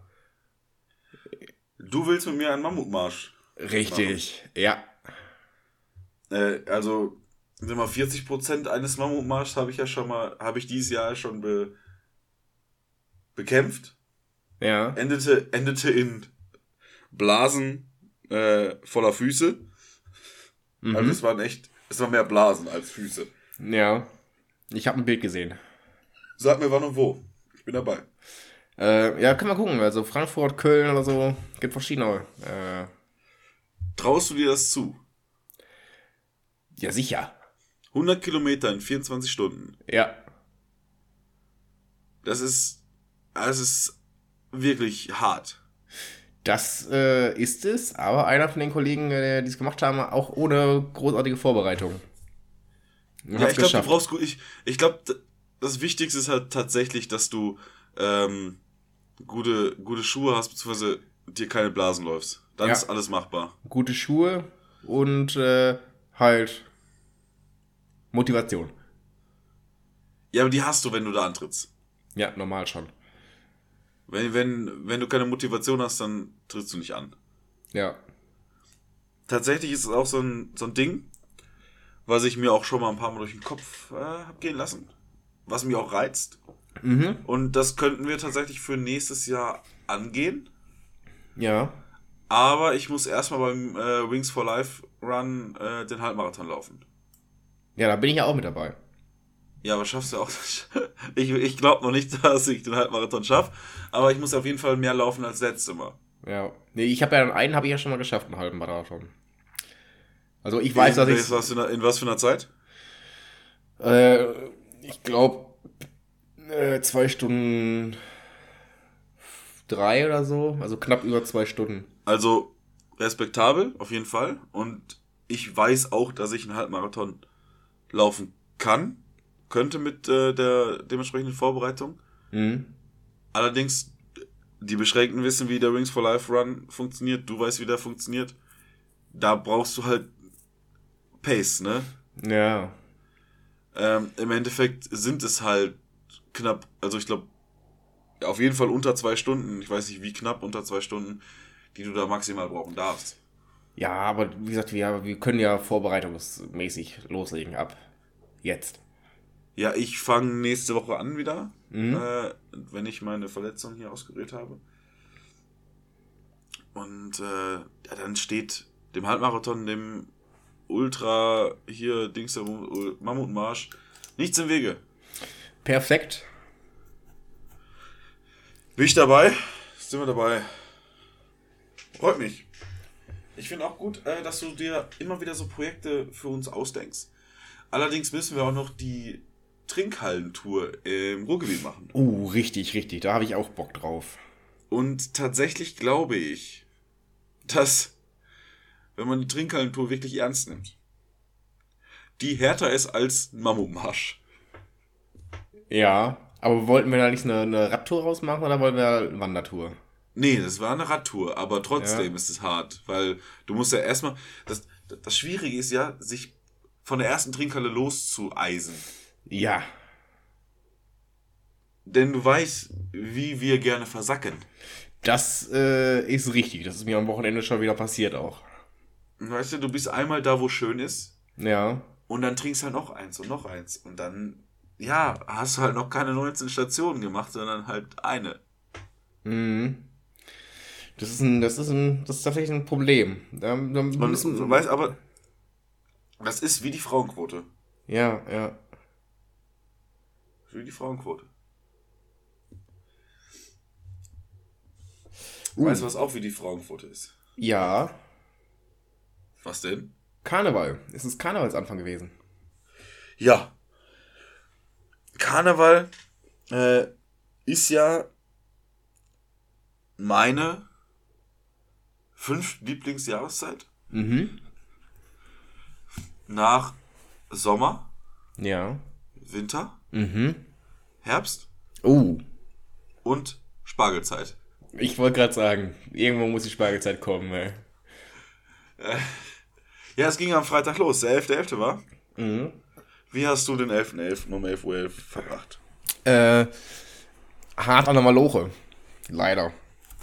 Du willst mit mir einen Mammutmarsch. Richtig, ja. Äh, also, sagen wir mal, vierzig Prozent eines Mammutmarschs habe ich ja schon mal, habe ich dieses Jahr schon be, bekämpft. Ja, Endete, endete in Blasen äh, voller Füße. mhm. Also es waren echt, es waren mehr Blasen als Füße. ja. Ich habe ein Bild gesehen. Sag mir wann und wo. Ich bin dabei. Äh, ja, können wir gucken. Also Frankfurt, Köln oder so. Gibt verschiedene. Äh, Traust du dir das zu? ja, sicher. hundert Kilometer in vierundzwanzig Stunden. Ja. Das ist, das ist wirklich hart. Das äh, ist es, aber einer von den Kollegen, äh, die es gemacht haben, auch ohne großartige Vorbereitung. Und Ja, hat's ich glaube, du geschafft. brauchst gut. Ich, ich glaube, das Wichtigste ist halt tatsächlich, dass du ähm, gute, gute Schuhe hast, beziehungsweise dir keine Blasen läufst. Dann Ja. ist alles machbar. Gute Schuhe und äh, halt Motivation. Ja, aber die hast du, wenn du da antrittst. Ja, normal schon. Wenn, wenn, wenn du keine Motivation hast, dann trittst du nicht an. Ja. Tatsächlich ist es auch so ein, so ein Ding, was ich mir auch schon mal ein paar Mal durch den Kopf äh, hab gehen lassen. Was mich auch reizt. Mhm. Und das könnten wir tatsächlich für nächstes Jahr angehen. Ja. Aber ich muss erstmal beim äh, Wings for Life Run äh, den Halbmarathon laufen. Ja, da bin ich ja auch mit dabei. Ja, aber schaffst du auch nicht. Ich, ich glaube noch nicht, dass ich den Halbmarathon schaffe. Aber ich muss auf jeden Fall mehr laufen als letztes Mal. Ja. Nee, ich habe ja einen habe ich ja schon mal geschafft, einen halben Marathon. Also ich weiß, dass in, ich was für einer- in was für einer Zeit? äh, ich glaube äh, zwei Stunden drei oder so, also knapp über zwei Stunden. Also respektabel, auf jeden Fall. Und ich weiß auch, dass ich einen Halbmarathon laufen kann. Könnte mit äh, der dementsprechenden Vorbereitung. Mhm. Allerdings, die Beschränkten wissen, wie der Wings for Life Run funktioniert. Du weißt, wie der funktioniert. Da brauchst du halt Pace, ne? Ja. Ähm, Im Endeffekt sind es halt knapp, also ich glaube, auf jeden Fall unter zwei Stunden. Ich weiß nicht, wie knapp unter zwei Stunden, die du da maximal brauchen darfst. Ja, aber wie gesagt, wir, wir können ja vorbereitungsmäßig loslegen ab jetzt. Ja, ich fange nächste Woche an wieder, Mhm. äh, wenn ich meine Verletzung hier ausgerührt habe. Und äh, ja, dann steht dem Halbmarathon, dem Ultra hier, Dings, der Mammutmarsch, nichts im Wege. Perfekt. Bin ich dabei? Sind wir dabei? Freut mich. Ich finde auch gut, äh, dass du dir immer wieder so Projekte für uns ausdenkst. Allerdings müssen wir auch noch die Trinkhallentour im Ruhrgebiet machen. Uh, richtig, richtig. Da habe ich auch Bock drauf. Und tatsächlich glaube ich, dass, wenn man die Trinkhallentour wirklich ernst nimmt, die härter ist als ein Mammutmarsch. Ja, aber wollten wir da nicht eine, eine Radtour rausmachen oder wollen wir eine Wandertour? Nee, das war eine Radtour, aber trotzdem Ja. ist es hart, weil du musst ja erstmal, das, das Schwierige ist ja, sich von der ersten Trinkhalle loszueisen. Ja. Denn du weißt, wie wir gerne versacken. Das äh, ist richtig. Das ist mir am Wochenende schon wieder passiert auch. Weißt du, du bist einmal da, wo schön ist, Ja. und dann trinkst halt noch eins und noch eins. Und dann, ja, hast du halt noch keine neunzehn Stationen gemacht, sondern halt eine. Mhm. Das ist ein, das ist ein, das ist tatsächlich ein Problem. Da, da Und müssen, du weißt aber, das ist wie die Frauenquote. ja, ja. Wie die Frauenquote. Uh. Weißt du, was auch wie die Frauenquote ist? Ja. Was denn? Karneval. Es ist Karnevalsanfang gewesen. Ja. Karneval äh, ist ja meine fünf Lieblingsjahreszeit. Mhm. Nach Sommer, Ja. Winter, Mhm. Herbst Oh. und Spargelzeit. Ich wollte gerade sagen, irgendwo muss die Spargelzeit kommen, ey. Ja, es ging am Freitag los. Der elfter elfter war. Mhm. Wie hast du den elfter elfter um elf Uhr elf verbracht? Äh, hart an der Maloche. Leider.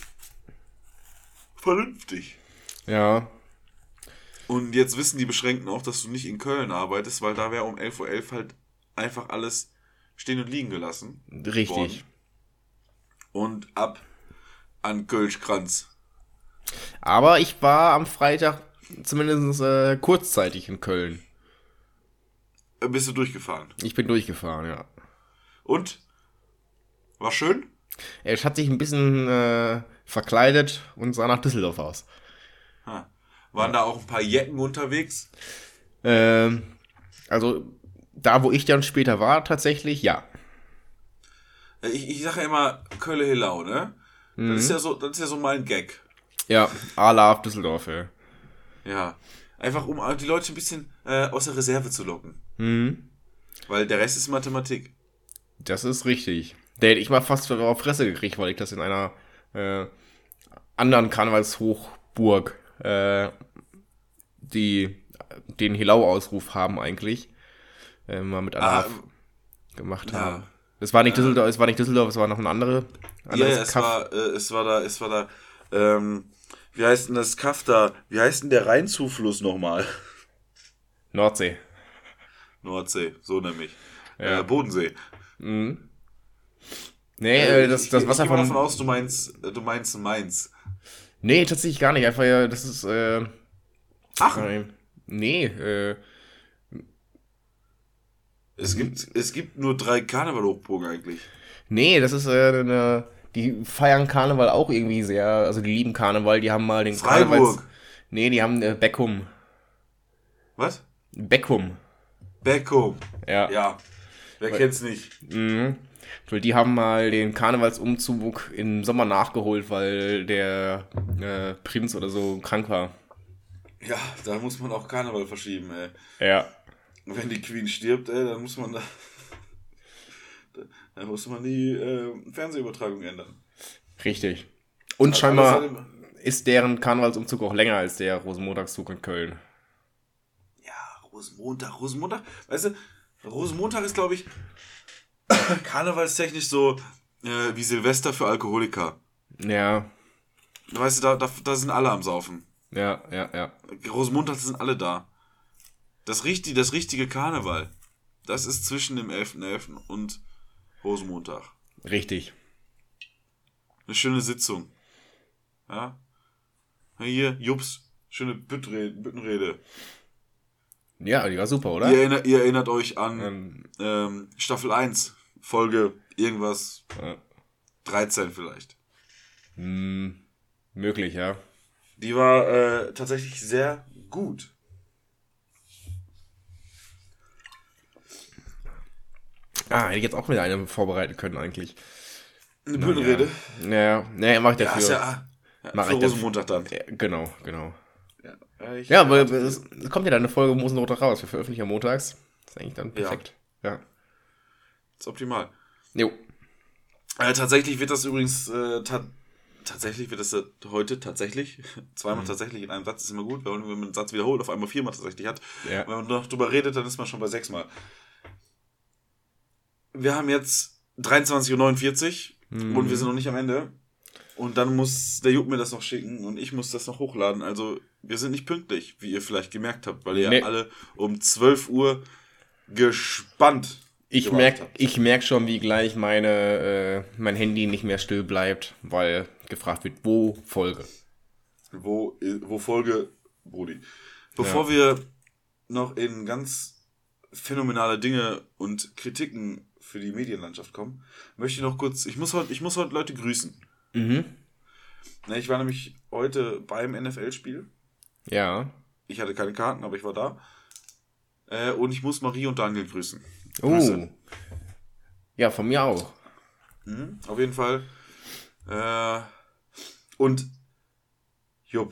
Vernünftig. Ja. Und jetzt wissen die Beschränkten auch, dass du nicht in Köln arbeitest, weil da wäre um elf Uhr elf halt einfach alles stehen und liegen gelassen. Richtig. worden. Und ab an Kölschkranz. Aber ich war am Freitag zumindest äh, kurzzeitig in Köln. Äh, Bist du durchgefahren. Ich bin durchgefahren, ja. Und? War schön? Er hat sich ein bisschen äh, verkleidet und sah nach Düsseldorf aus. Ha. Waren da auch ein paar Jecken unterwegs? Ähm, also da, wo ich dann später war, tatsächlich, ja. Äh, Ich, ich sage ja immer Kölle-Hillau, ne? Mhm. Das ist ja so, das ist ja so mein Gag. Ja, I love Düsseldorf, ey. Ja. Einfach um die Leute ein bisschen äh, aus der Reserve zu locken. Mhm. Weil der Rest ist Mathematik. Das ist richtig. Der hätte ich mal fast auf Fresse gekriegt, weil ich das in einer äh, anderen Karnevalshochburg äh, die den Hilau-Ausruf haben eigentlich äh, mal mit einer Ah, gemacht ja. haben. Es war nicht Düsseldorf, es war nicht Düsseldorf, es war noch ein andere, Ja, anderes ja, es Kaff. war, äh, es war da, es war da, ähm, wie heißt denn das Kaff da? Wie heißt denn der Rheinzufluss nochmal? Nordsee. Nordsee, so nämlich. Ja. Äh, Bodensee. Mhm. Nee, äh, das, ich, das ich, Wasser ich gehe mal vom... davon aus, du meinst, äh, du meinst Mainz. Nee, tatsächlich gar nicht. Einfach, ja, das ist, äh... Aachen. Nein. Nee, äh... Es gibt, es gibt nur drei Karneval-Hochburgen eigentlich. Nee, das ist äh, eine... Die feiern Karneval auch irgendwie sehr... Also die lieben Karneval, die haben mal den Freiburg. Karnevals... Nee, die haben äh, Beckum. Was? Beckum. Beckum. Ja. Ja. Wer kennt's nicht? Mhm. Weil die haben mal den Karnevalsumzug im Sommer nachgeholt, weil der äh, Prinz oder so krank war. Ja, da muss man auch Karneval verschieben, ey. Ja. Und wenn die Queen stirbt, ey, dann muss man da... Dann muss man die äh, Fernsehübertragung ändern. Richtig. Und Also scheinbar alles an ist deren Karnevalsumzug auch länger als der Rosenmontagszug in Köln. Ja, Rosenmontag, Rosenmontag. Weißt du, Rosenmontag ist, glaube ich, karnevalstechnisch so äh, wie Silvester für Alkoholiker. Ja, Weißt du, da, da, da sind alle am Saufen. ja, ja, ja. Rosenmontag sind alle da. Das, richtig, das richtige Karneval, das ist zwischen dem elften elften und Rosenmontag. Richtig. Eine schöne Sitzung. Ja. Hier, Jups, schöne Büttenrede. Büttenrede. Ja, die war super, oder? Ihr, erinnert, ihr erinnert euch an Ähm, ähm, Staffel eins, Folge irgendwas, ja. dreizehn vielleicht. Hm, möglich, ja. Die war äh, tatsächlich sehr gut. Ah, hätte ich jetzt auch wieder eine vorbereiten können eigentlich. Eine Büttenrede. Ja, naja, mach ich Ja, dafür. ist ja, ja Mach für ich dafür. Rosenmontag dann. Ja, genau, genau. Ja, ich, Ja, aber es, es kommt ja dann eine Folge Mosenmontag raus. Wir veröffentlichen ja montags. Das ist eigentlich dann perfekt. Ja. ist optimal. Jo. Äh, tatsächlich wird das übrigens, äh, ta- tatsächlich wird das äh, heute tatsächlich, zweimal tatsächlich in einem Satz ist immer gut, weil wenn man einen Satz wiederholt, auf einmal viermal tatsächlich hat. Ja. Wenn man noch drüber redet, dann ist man schon bei sechsmal. Wir haben jetzt dreiundzwanzig Uhr neunundvierzig Mhm. und wir sind noch nicht am Ende. Und dann muss der Jupp mir das noch schicken und ich muss das noch hochladen. Also wir sind nicht pünktlich, wie ihr vielleicht gemerkt habt, weil ihr Nee. ja alle um zwölf Uhr gespannt Ich gewartet merke habt. ich merk schon, wie gleich meine, äh, mein Handy nicht mehr still bleibt, weil gefragt wird, wo Folge. Wo, wo Folge, Brudi. Bevor wir noch in ganz phänomenale Dinge und Kritiken für die Medienlandschaft kommen, möchte ich noch kurz, ich muss heute, ich muss heute Leute grüßen. Mhm. Ne, ich war nämlich heute beim N F L-Spiel. Ja. Ich hatte keine Karten, aber ich war da. Äh, und ich muss Marie und Daniel grüßen. Oh. Grüße. Ja, von mir auch. Mhm, auf jeden Fall. Äh, und Jupp.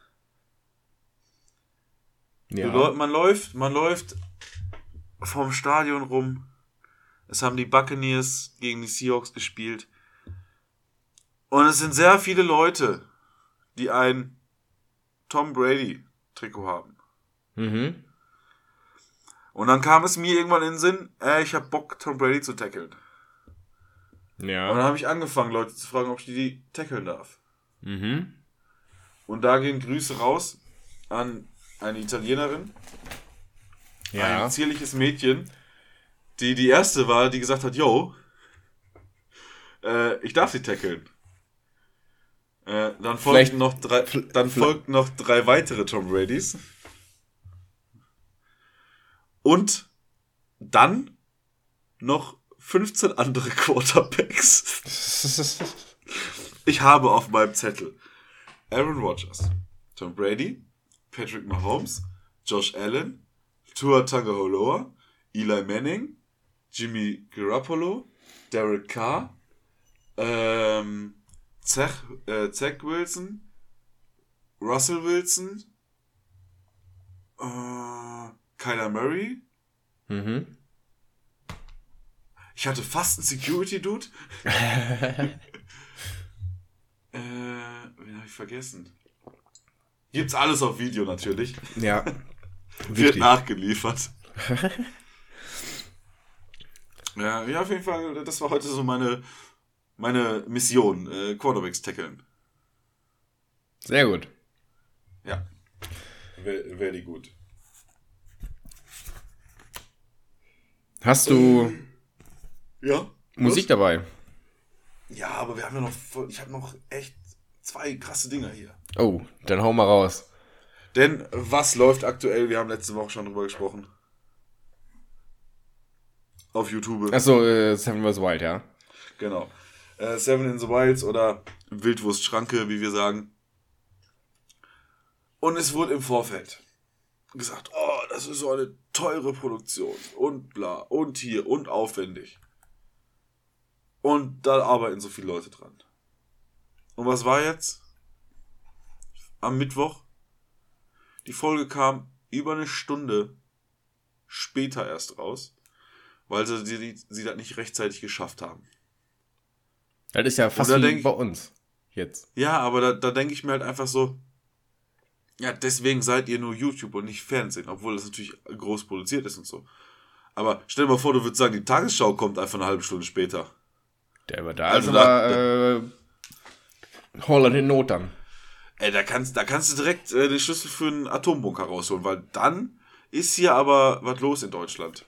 Ja. Du, läu- man läuft, man läuft vom Stadion rum. Es haben die Buccaneers gegen die Seahawks gespielt. Und es sind sehr viele Leute, die ein Tom Brady Trikot haben. Mhm. Und dann kam es mir irgendwann in den Sinn, äh, ich hab Bock, Tom Brady zu tackeln. Und dann Ja. habe ich angefangen, Leute zu fragen, ob ich die, die tackeln darf. Mhm. Und da gehen Grüße raus an eine Italienerin, Ja. ein zierliches Mädchen, die die erste war, die gesagt hat, yo, äh, ich darf sie tackeln. Äh, dann Vielleicht- folgten noch drei, dann folgten noch drei weitere Tom Bradys. Und dann noch fünfzehn andere Quarterbacks. Ich habe auf meinem Zettel Aaron Rodgers, Tom Brady, Patrick Mahomes, Josh Allen, Tua Tagovailoa, Eli Manning, Jimmy Garoppolo, Derek Carr, ähm, Zach, äh, Zach Wilson, Russell Wilson, äh, Kyler Murray. Mhm. Ich hatte fast einen Security-Dude. äh, wen habe ich vergessen? Gibt's alles auf Video natürlich. Ja. Wird Wichtig. nachgeliefert. ja, ja, auf jeden Fall, das war heute so meine, meine Mission. Äh, Quarterbacks tackeln. Sehr gut. Ja. Very, very gut. Hast du Ja. Musik dabei? Ja, aber wir haben ja noch, voll- ich habe noch echt zwei krasse Dinger hier. Oh, dann hau mal raus. Denn was läuft aktuell? Wir haben letzte Woche schon drüber gesprochen. Auf YouTube. Achso, äh, Seven vs. Wild, ja. Genau. Äh, Seven in the Wilds oder Wildwurstschranke, wie wir sagen. Und es wurde im Vorfeld gesagt, oh, das ist so eine teure Produktion und bla und hier und aufwendig. Und da arbeiten so viele Leute dran. Und was war jetzt? Am Mittwoch? Die Folge kam über eine Stunde später erst raus, weil sie, sie, sie das nicht rechtzeitig geschafft haben. Das ist ja fast Und da wie denk ich- bei uns. Jetzt. Ja, aber da, da denke ich mir halt einfach so, ja, deswegen seid ihr nur YouTube und nicht Fernsehen, obwohl das natürlich groß produziert ist und so. Aber stell dir mal vor, du würdest sagen, die Tagesschau kommt einfach eine halbe Stunde später. Der war da. Also Also da- da, äh, Holland in Not dann. Ey, da kannst, da kannst du direkt äh, den Schlüssel für einen Atombunker rausholen, weil dann ist hier aber was los in Deutschland.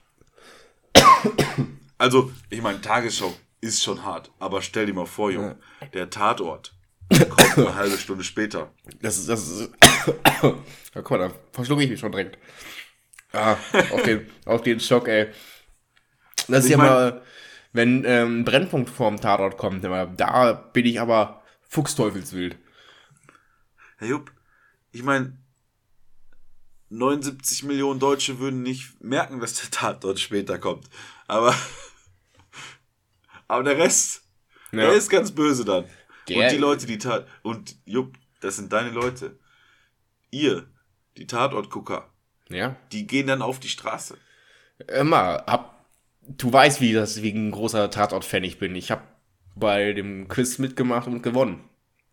Also, ich meine, Tagesschau ist schon hart, aber stell dir mal vor, Junge, der Tatort kommt eine halbe Stunde später. Das ist, das ist. Ja, guck mal, da verschlucke ich mich schon direkt. Ah, auf den, auf den Schock, ey. Das ist Ich ja mein- mal, wenn ähm, ein Brennpunkt vorm Tatort kommt, immer, da bin ich aber fuchsteufelswild. Herr Jupp, ich meine, neunundsiebzig Millionen Deutsche würden nicht merken, dass der Tatort später kommt. Aber, aber der Rest, Ja. der ist ganz böse dann. Der- und die Leute, die Tat... Und Jupp, das sind deine Leute. Ihr, die Tatortgucker, Ja. die gehen dann auf die Straße. Immer, hab, du weißt, wie das, wie ein großer Tatort-Fan ich bin. Ich habe bei dem Quiz mitgemacht und gewonnen.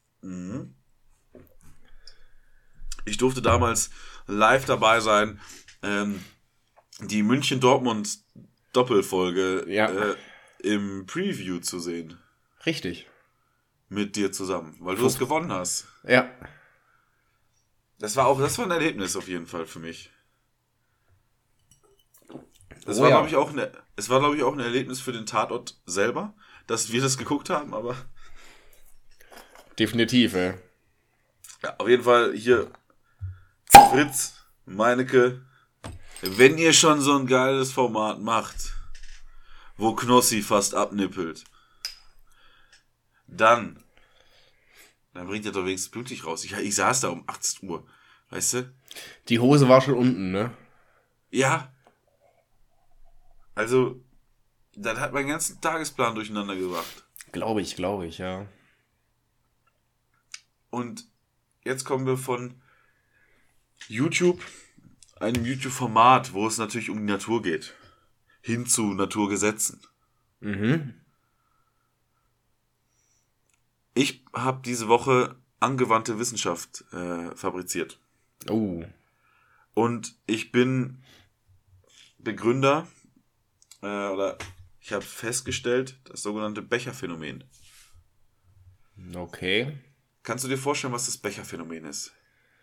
Ich durfte damals live dabei sein, ähm, die München-Dortmund-Doppelfolge Ja. äh, im Preview zu sehen. Richtig. Mit dir zusammen, weil du es gewonnen hast. Ja. Das war auch, das war ein Erlebnis auf jeden Fall für mich. Das Oh war, ja. glaube ich, auch ein, es war, glaube ich, auch ein Erlebnis für den Tatort selber, dass wir das geguckt haben, aber Definitiv, ey. ja, auf jeden Fall hier Fritz, Meinecke, wenn ihr schon so ein geiles Format macht, wo Knossi fast abnippelt, dann dann bringt ihr doch wenigstens pünktlich raus. Ich, ich saß da um achtzehn Uhr, weißt du? Die Hose war schon unten, ne? Ja. Also, das hat meinen ganzen Tagesplan durcheinander gebracht. Glaube ich, glaube ich, ja. Und jetzt kommen wir von YouTube, einem YouTube-Format, wo es natürlich um die Natur geht, hin zu Naturgesetzen. Mhm. Ich habe diese Woche angewandte Wissenschaft äh, fabriziert. Oh. Und ich bin Begründer, äh, oder ich habe festgestellt, das sogenannte Becherphänomen. Okay. Kannst du dir vorstellen, was das Becherphänomen ist?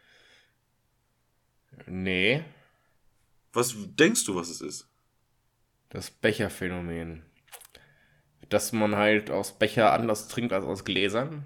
Nee. Was denkst du, was es ist? Das Becherphänomen. Dass man halt aus Becher anders trinkt als aus Gläsern.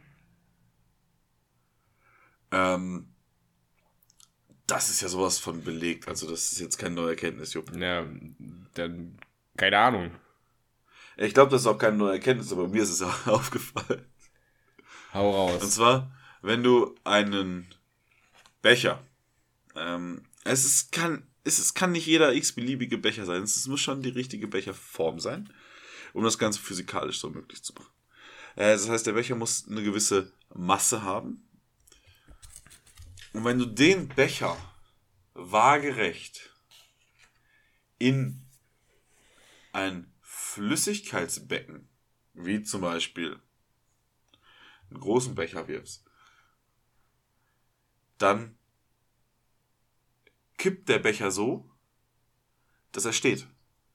Ähm, das ist ja sowas von belegt. Also das ist jetzt keine neue Erkenntnis, Jupp. Ja, dann, keine Ahnung. Ich glaube, das ist auch keine neue Erkenntnis, aber mir ist es auch aufgefallen. Hau Und raus. zwar, wenn du einen Becher, ähm, es ist, kann, es ist, kann nicht jeder x-beliebige Becher sein. Es muss schon die richtige Becherform sein, um das Ganze physikalisch so möglich zu machen. Äh, das heißt, der Becher muss eine gewisse Masse haben. Und wenn du den Becher waagerecht in ein Flüssigkeitsbecken, wie zum Beispiel einen großen Becher wirfst, dann kippt der Becher so, dass er steht.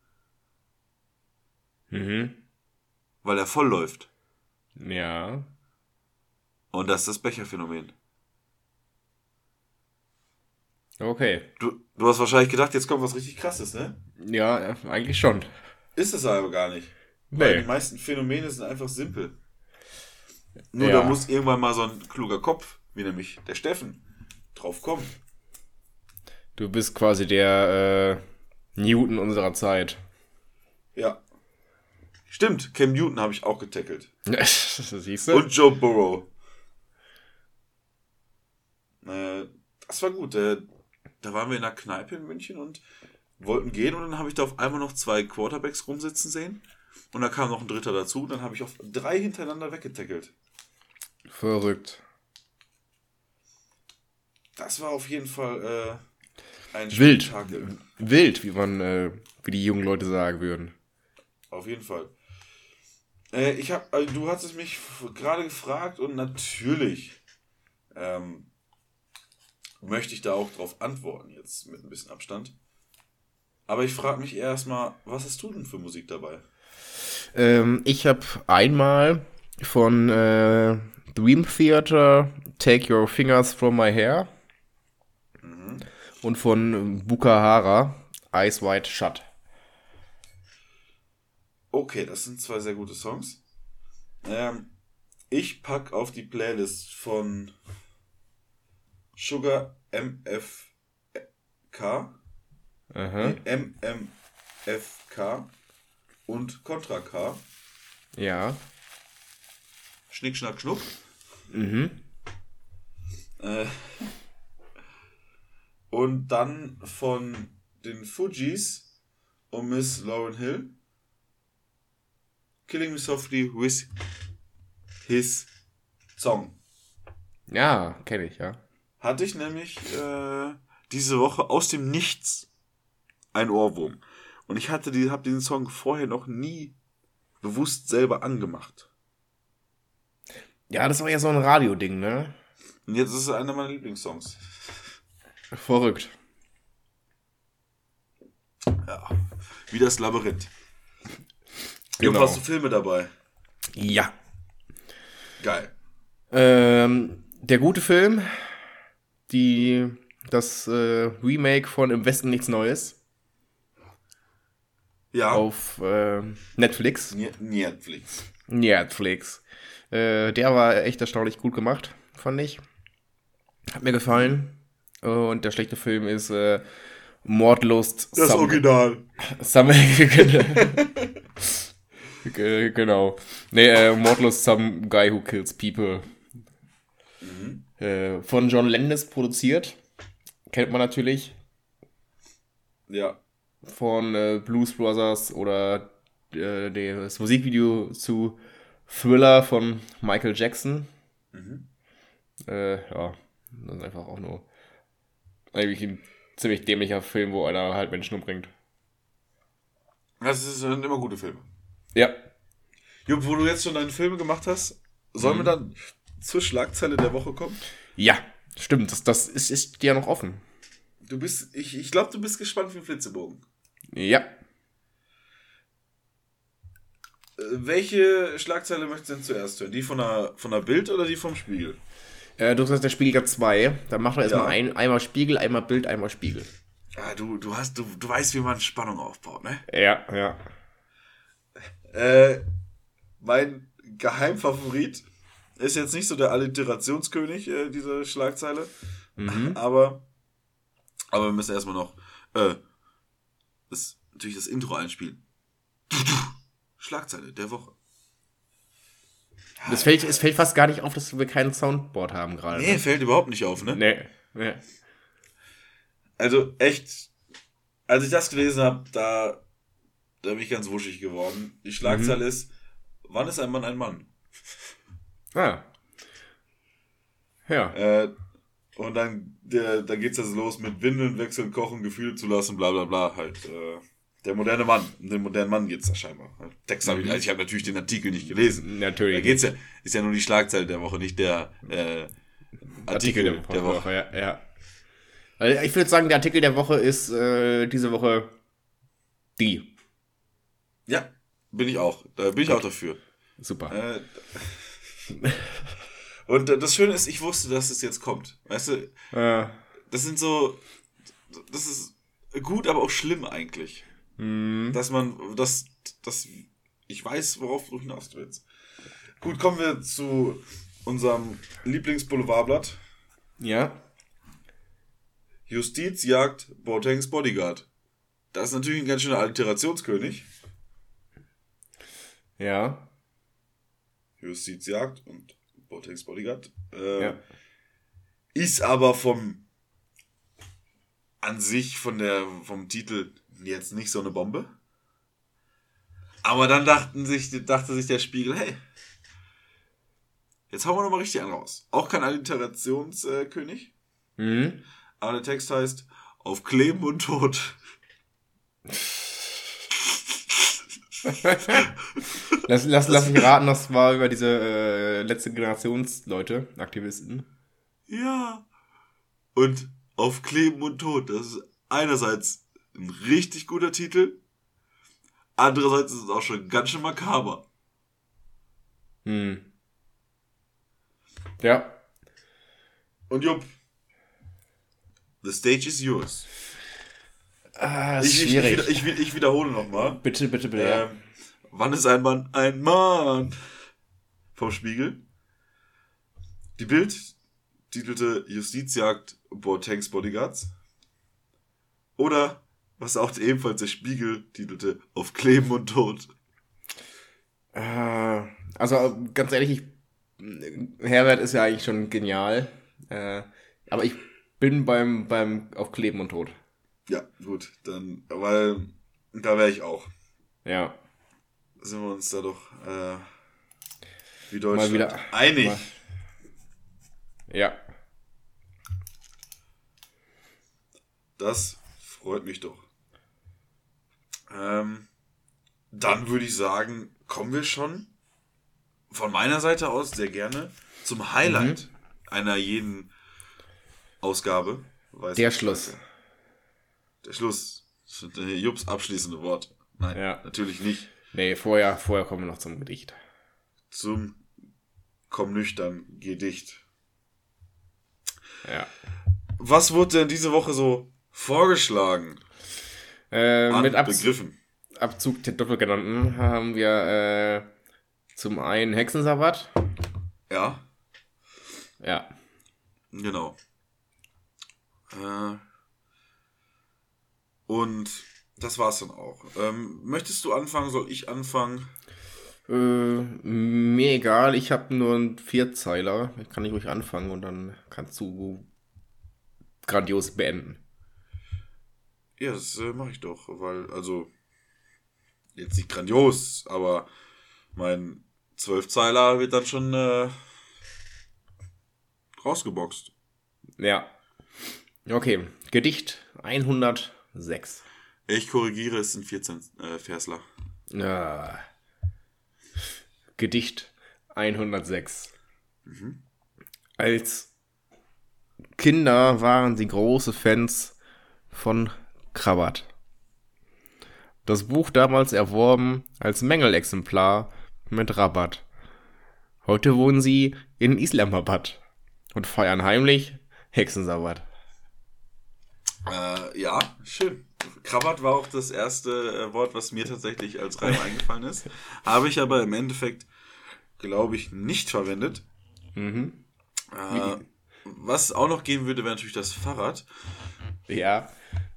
Mhm. Weil er voll läuft. Ja. Und das ist das Becherphänomen. Okay. Du, du hast wahrscheinlich gedacht, jetzt kommt was richtig Krasses, ne? Ja, äh, eigentlich schon. Ist es aber gar nicht. Weil Nee. die meisten Phänomene sind einfach simpel. Nur Ja. da muss irgendwann mal so ein kluger Kopf, wie nämlich der Steffen, drauf kommen. Du bist quasi der äh, Newton unserer Zeit. Ja. Stimmt, Cam Newton habe ich auch getackelt. Siehst du? Und Joe Burrow. Äh, das war gut. Äh, da waren wir in einer Kneipe in München und wollten gehen und dann habe ich da auf einmal noch zwei Quarterbacks rumsitzen sehen. Und da kam noch ein dritter dazu. Dann habe ich auf drei hintereinander weggetackelt. Verrückt. Das war auf jeden Fall äh, ein Wild. Spektakel. Wild, wie man, äh, wie die jungen Leute sagen würden. Auf jeden Fall. Äh, ich hab, also du hattest mich f- gerade gefragt und natürlich ähm, möchte ich da auch drauf antworten, jetzt mit ein bisschen Abstand. Aber ich frage mich erstmal, was hast du denn für Musik dabei? Ähm, ich habe einmal von äh, Dream Theater Take Your Fingers From My Hair und von Bukahara Eyes Wide Shut. Okay, das sind zwei sehr gute Songs. Ähm, ich pack auf die Playlist von Sugar M F K, Aha. M M F K und Contra K. Ja. Schnick, Schnack, Schnuck. Mhm. Äh, und dann von den Fugees und Miss Lauryn Hill. Killing Me Softly with His Song. Ja, kenne ich, ja. Hatte ich nämlich äh, diese Woche aus dem Nichts ein Ohrwurm. Und ich hatte die, habe diesen Song vorher noch nie bewusst selber angemacht. Ja, das war ja so ein Radio-Ding, ne? Und jetzt ist es einer meiner Lieblingssongs. Verrückt. Ja, wie das Labyrinth. Genau. Du hast du Filme dabei. Ja. Geil. Ähm, der gute Film, die, das äh, Remake von Im Westen nichts Neues Ja. auf äh, Netflix. N- Netflix. Netflix. Äh, der war echt erstaunlich gut gemacht, fand ich. Hat mir gefallen. Und der schlechte Film ist äh, Mordlust. Das Some- Original. Some Ge- genau. Nee, äh, Mordlust Some Guy Who Kills People. Äh, von John Landis produziert. Kennt man natürlich. Ja. Von äh, Blues Brothers oder äh, das Musikvideo zu Thriller von Michael Jackson. Äh, ja, das ist einfach auch nur eigentlich ein ziemlich dämlicher Film, wo einer halt Menschen umbringt. Das sind immer gute Filme. Ja. Jupp, wo du jetzt schon deine Filme gemacht hast, sollen wir dann zur Schlagzeile der Woche kommen? Ja, stimmt. Das, das ist, ist ja noch offen. Du bist, ich, ich glaube, du bist gespannt wie ein Flitzebogen. Ja. Äh, welche Schlagzeile möchtest du denn zuerst hören? Die von der, von der Bild oder die vom Spiegel? Äh, du hast der Spiegel zwei. Dann macht man erstmal Ja. ein, einmal Spiegel, einmal Bild, einmal Spiegel. Ah, du, du, hast, du, du weißt, wie man Spannung aufbaut, ne? Ja, ja. Äh, mein Geheimfavorit ist jetzt nicht so der Alliterationskönig, äh, diese Schlagzeile. Aber, aber wir müssen erstmal noch äh, das, natürlich das Intro einspielen. Schlagzeile der Woche. Es fällt, es fällt fast gar nicht auf, dass wir kein Soundboard haben gerade. Nee, fällt überhaupt nicht auf, ne? Nee. Nee. Also echt, als ich das gelesen habe, da, da bin ich ganz wuschig geworden. Die Schlagzeile ist, wann ist ein Mann ein Mann? Ah. Ja. Äh, und dann, der, dann geht's also los mit Windeln wechseln, kochen, Gefühle zulassen, bla bla bla. Halt, äh, der moderne Mann. Um den modernen Mann geht's da scheinbar. Text habe ich, also ich habe natürlich den Artikel nicht gelesen. Natürlich. Da geht's ja, ist ja nur die Schlagzeile der Woche, nicht der äh, Artikel, Artikel der Woche. Woche. Ja, ja. Also ich würde sagen, der Artikel der Woche ist äh, diese Woche die. Ja, bin ich auch. Da bin ich auch dafür. Super. Äh, und äh, das Schöne ist, ich wusste, dass es jetzt kommt. Weißt du, Äh. das sind so, das ist gut, aber auch schlimm eigentlich. Mhm. Dass man, dass, dass ich weiß, worauf du hinaus willst. Gut, kommen wir zu unserem Lieblingsboulevardblatt. Ja. Justiz jagt Boatengs Bodyguard. Das ist natürlich ein ganz schöner Alliterationskönig. Ja. Justiz jagt und Boatengs Bodyguard. Äh, Ja. Ist aber vom an sich von der vom Titel jetzt nicht so eine Bombe. Aber dann dachten sich, dachte sich der Spiegel, hey, jetzt hauen wir nochmal richtig einen raus. Auch kein Alliterationskönig. Äh, Mhm. aber der Text heißt, auf Kleben und Tod. lass, lass, lass mich raten, das war über diese äh, letzte Generationsleute, Aktivisten. Ja. Und auf Kleben und Tod. Das ist einerseits ein richtig guter Titel. Andererseits ist es auch schon ganz schön makaber. Hm. Ja. Und Jupp, the stage is yours. Ah, Ich, ich, ich, ich, ich wiederhole nochmal. Bitte, bitte, bitte. Ähm, wann ist ein Mann ein Mann? Vom Spiegel. Die Bild titelte Justizjagd Boatengs Bodyguards. Oder, was auch ebenfalls der Spiegel titelte, auf Kleben und Tod. Äh, also ganz ehrlich, ich, Herbert ist ja eigentlich schon genial. Äh, aber ich bin beim, beim auf Kleben und Tod. Ja, gut, dann, weil da wäre ich auch. Ja. Sind wir uns da doch äh, wie Deutschland Mal wieder einig. Mal. Ja. Das freut mich doch. Ähm, dann würde ich sagen, kommen wir schon von meiner Seite aus sehr gerne zum Highlight mhm. einer jeden Ausgabe. Weiß Der Schluss. Weiter. Der Schluss. Das ist Jupps abschließende Wort. Nein, ja. natürlich nicht. Nee, vorher, vorher kommen wir noch zum Gedicht. Zum Komm nüchtern Gedicht. Ja. Was wurde denn diese Woche so vorgeschlagen? Äh, An mit Abz- Begriffen. Abzug der Doppelgenannten haben wir äh, zum einen Hexensabbat. Ja. Ja. Genau. Äh, und das war's dann auch. Ähm, möchtest du anfangen? Soll ich anfangen? Äh, mir egal, ich habe nur einen Vierzeiler. Ich kann nicht ruhig anfangen und dann kannst du grandios beenden. Ja, das äh, mache ich doch, weil, also, jetzt nicht grandios, aber mein Zwölfzeiler wird dann schon äh, rausgeboxt. Ja. Okay, Gedicht hundertsechs. Ich korrigiere, es sind vierzehn äh, Versler. Ja. Gedicht hundertsechs. Mhm. Als Kinder waren sie große Fans von Krabat. Das Buch damals erworben als Mängelexemplar mit Rabatt. Heute wohnen sie in Islamabad und feiern heimlich Hexensabbat. Äh, ja, schön. Krabat war auch das erste äh, Wort, was mir tatsächlich als Reim eingefallen ist. Habe ich aber im Endeffekt, glaube ich, nicht verwendet. Mhm. Äh, was auch noch gehen würde, wäre natürlich das Fahrrad. Ja.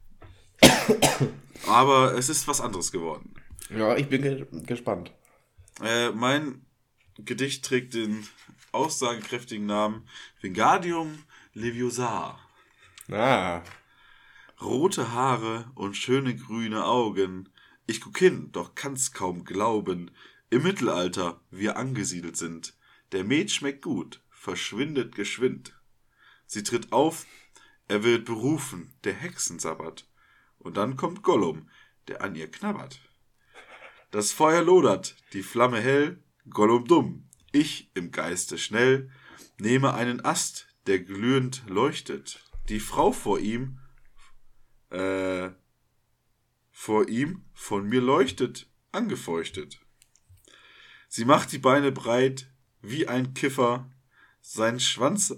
Aber es ist was anderes geworden. Ja, ich bin ge- gespannt. Äh, mein Gedicht trägt den aussagekräftigen Namen Wingardium Leviosa. Ah. Rote Haare und schöne grüne Augen. Ich guck hin, doch kann's kaum glauben. Im Mittelalter wir angesiedelt sind. Der Met schmeckt gut, verschwindet geschwind. Sie tritt auf, er wird berufen, der Hexensabbat. Und dann kommt Gollum, der an ihr knabbert. Das Feuer lodert, die Flamme hell, Gollum dumm. Ich im Geiste schnell nehme einen Ast, der glühend leuchtet. Die Frau vor ihm, äh, vor ihm von mir leuchtet, angefeuchtet. Sie macht die Beine breit, wie ein Kiffer, sein Schwanz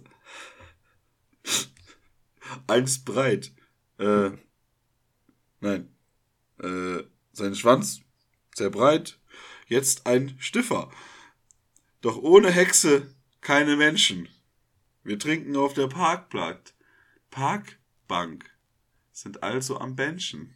einst breit, äh, nein, äh, sein Schwanz sehr breit, jetzt ein Stiffer. Doch ohne Hexe keine Menschen. Wir trinken auf der Parkbank, Parkbank, sind also am Benchen.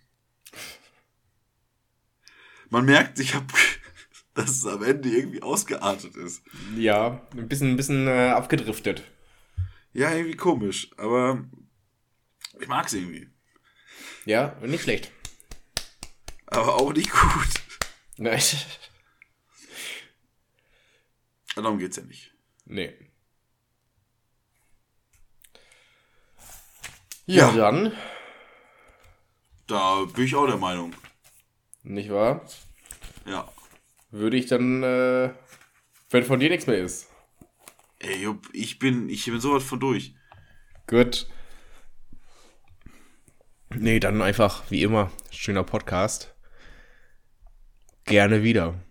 Man merkt, ich hab, dass es am Ende irgendwie ausgeartet ist. Ja, ein bisschen, ein bisschen äh, abgedriftet. Ja, irgendwie komisch, aber ich mag's irgendwie. Ja, nicht schlecht. Aber auch nicht gut. Nein. Darum geht's ja nicht. Nee. Ja, Ja. dann, Da bin ich auch der Meinung. nicht wahr? Ja. Würde ich dann, äh, wenn von dir nichts mehr ist. Ey, Jupp, ich bin, ich bin sowas von durch. Gut. Nee, dann einfach, wie immer, schöner Podcast. Gerne wieder.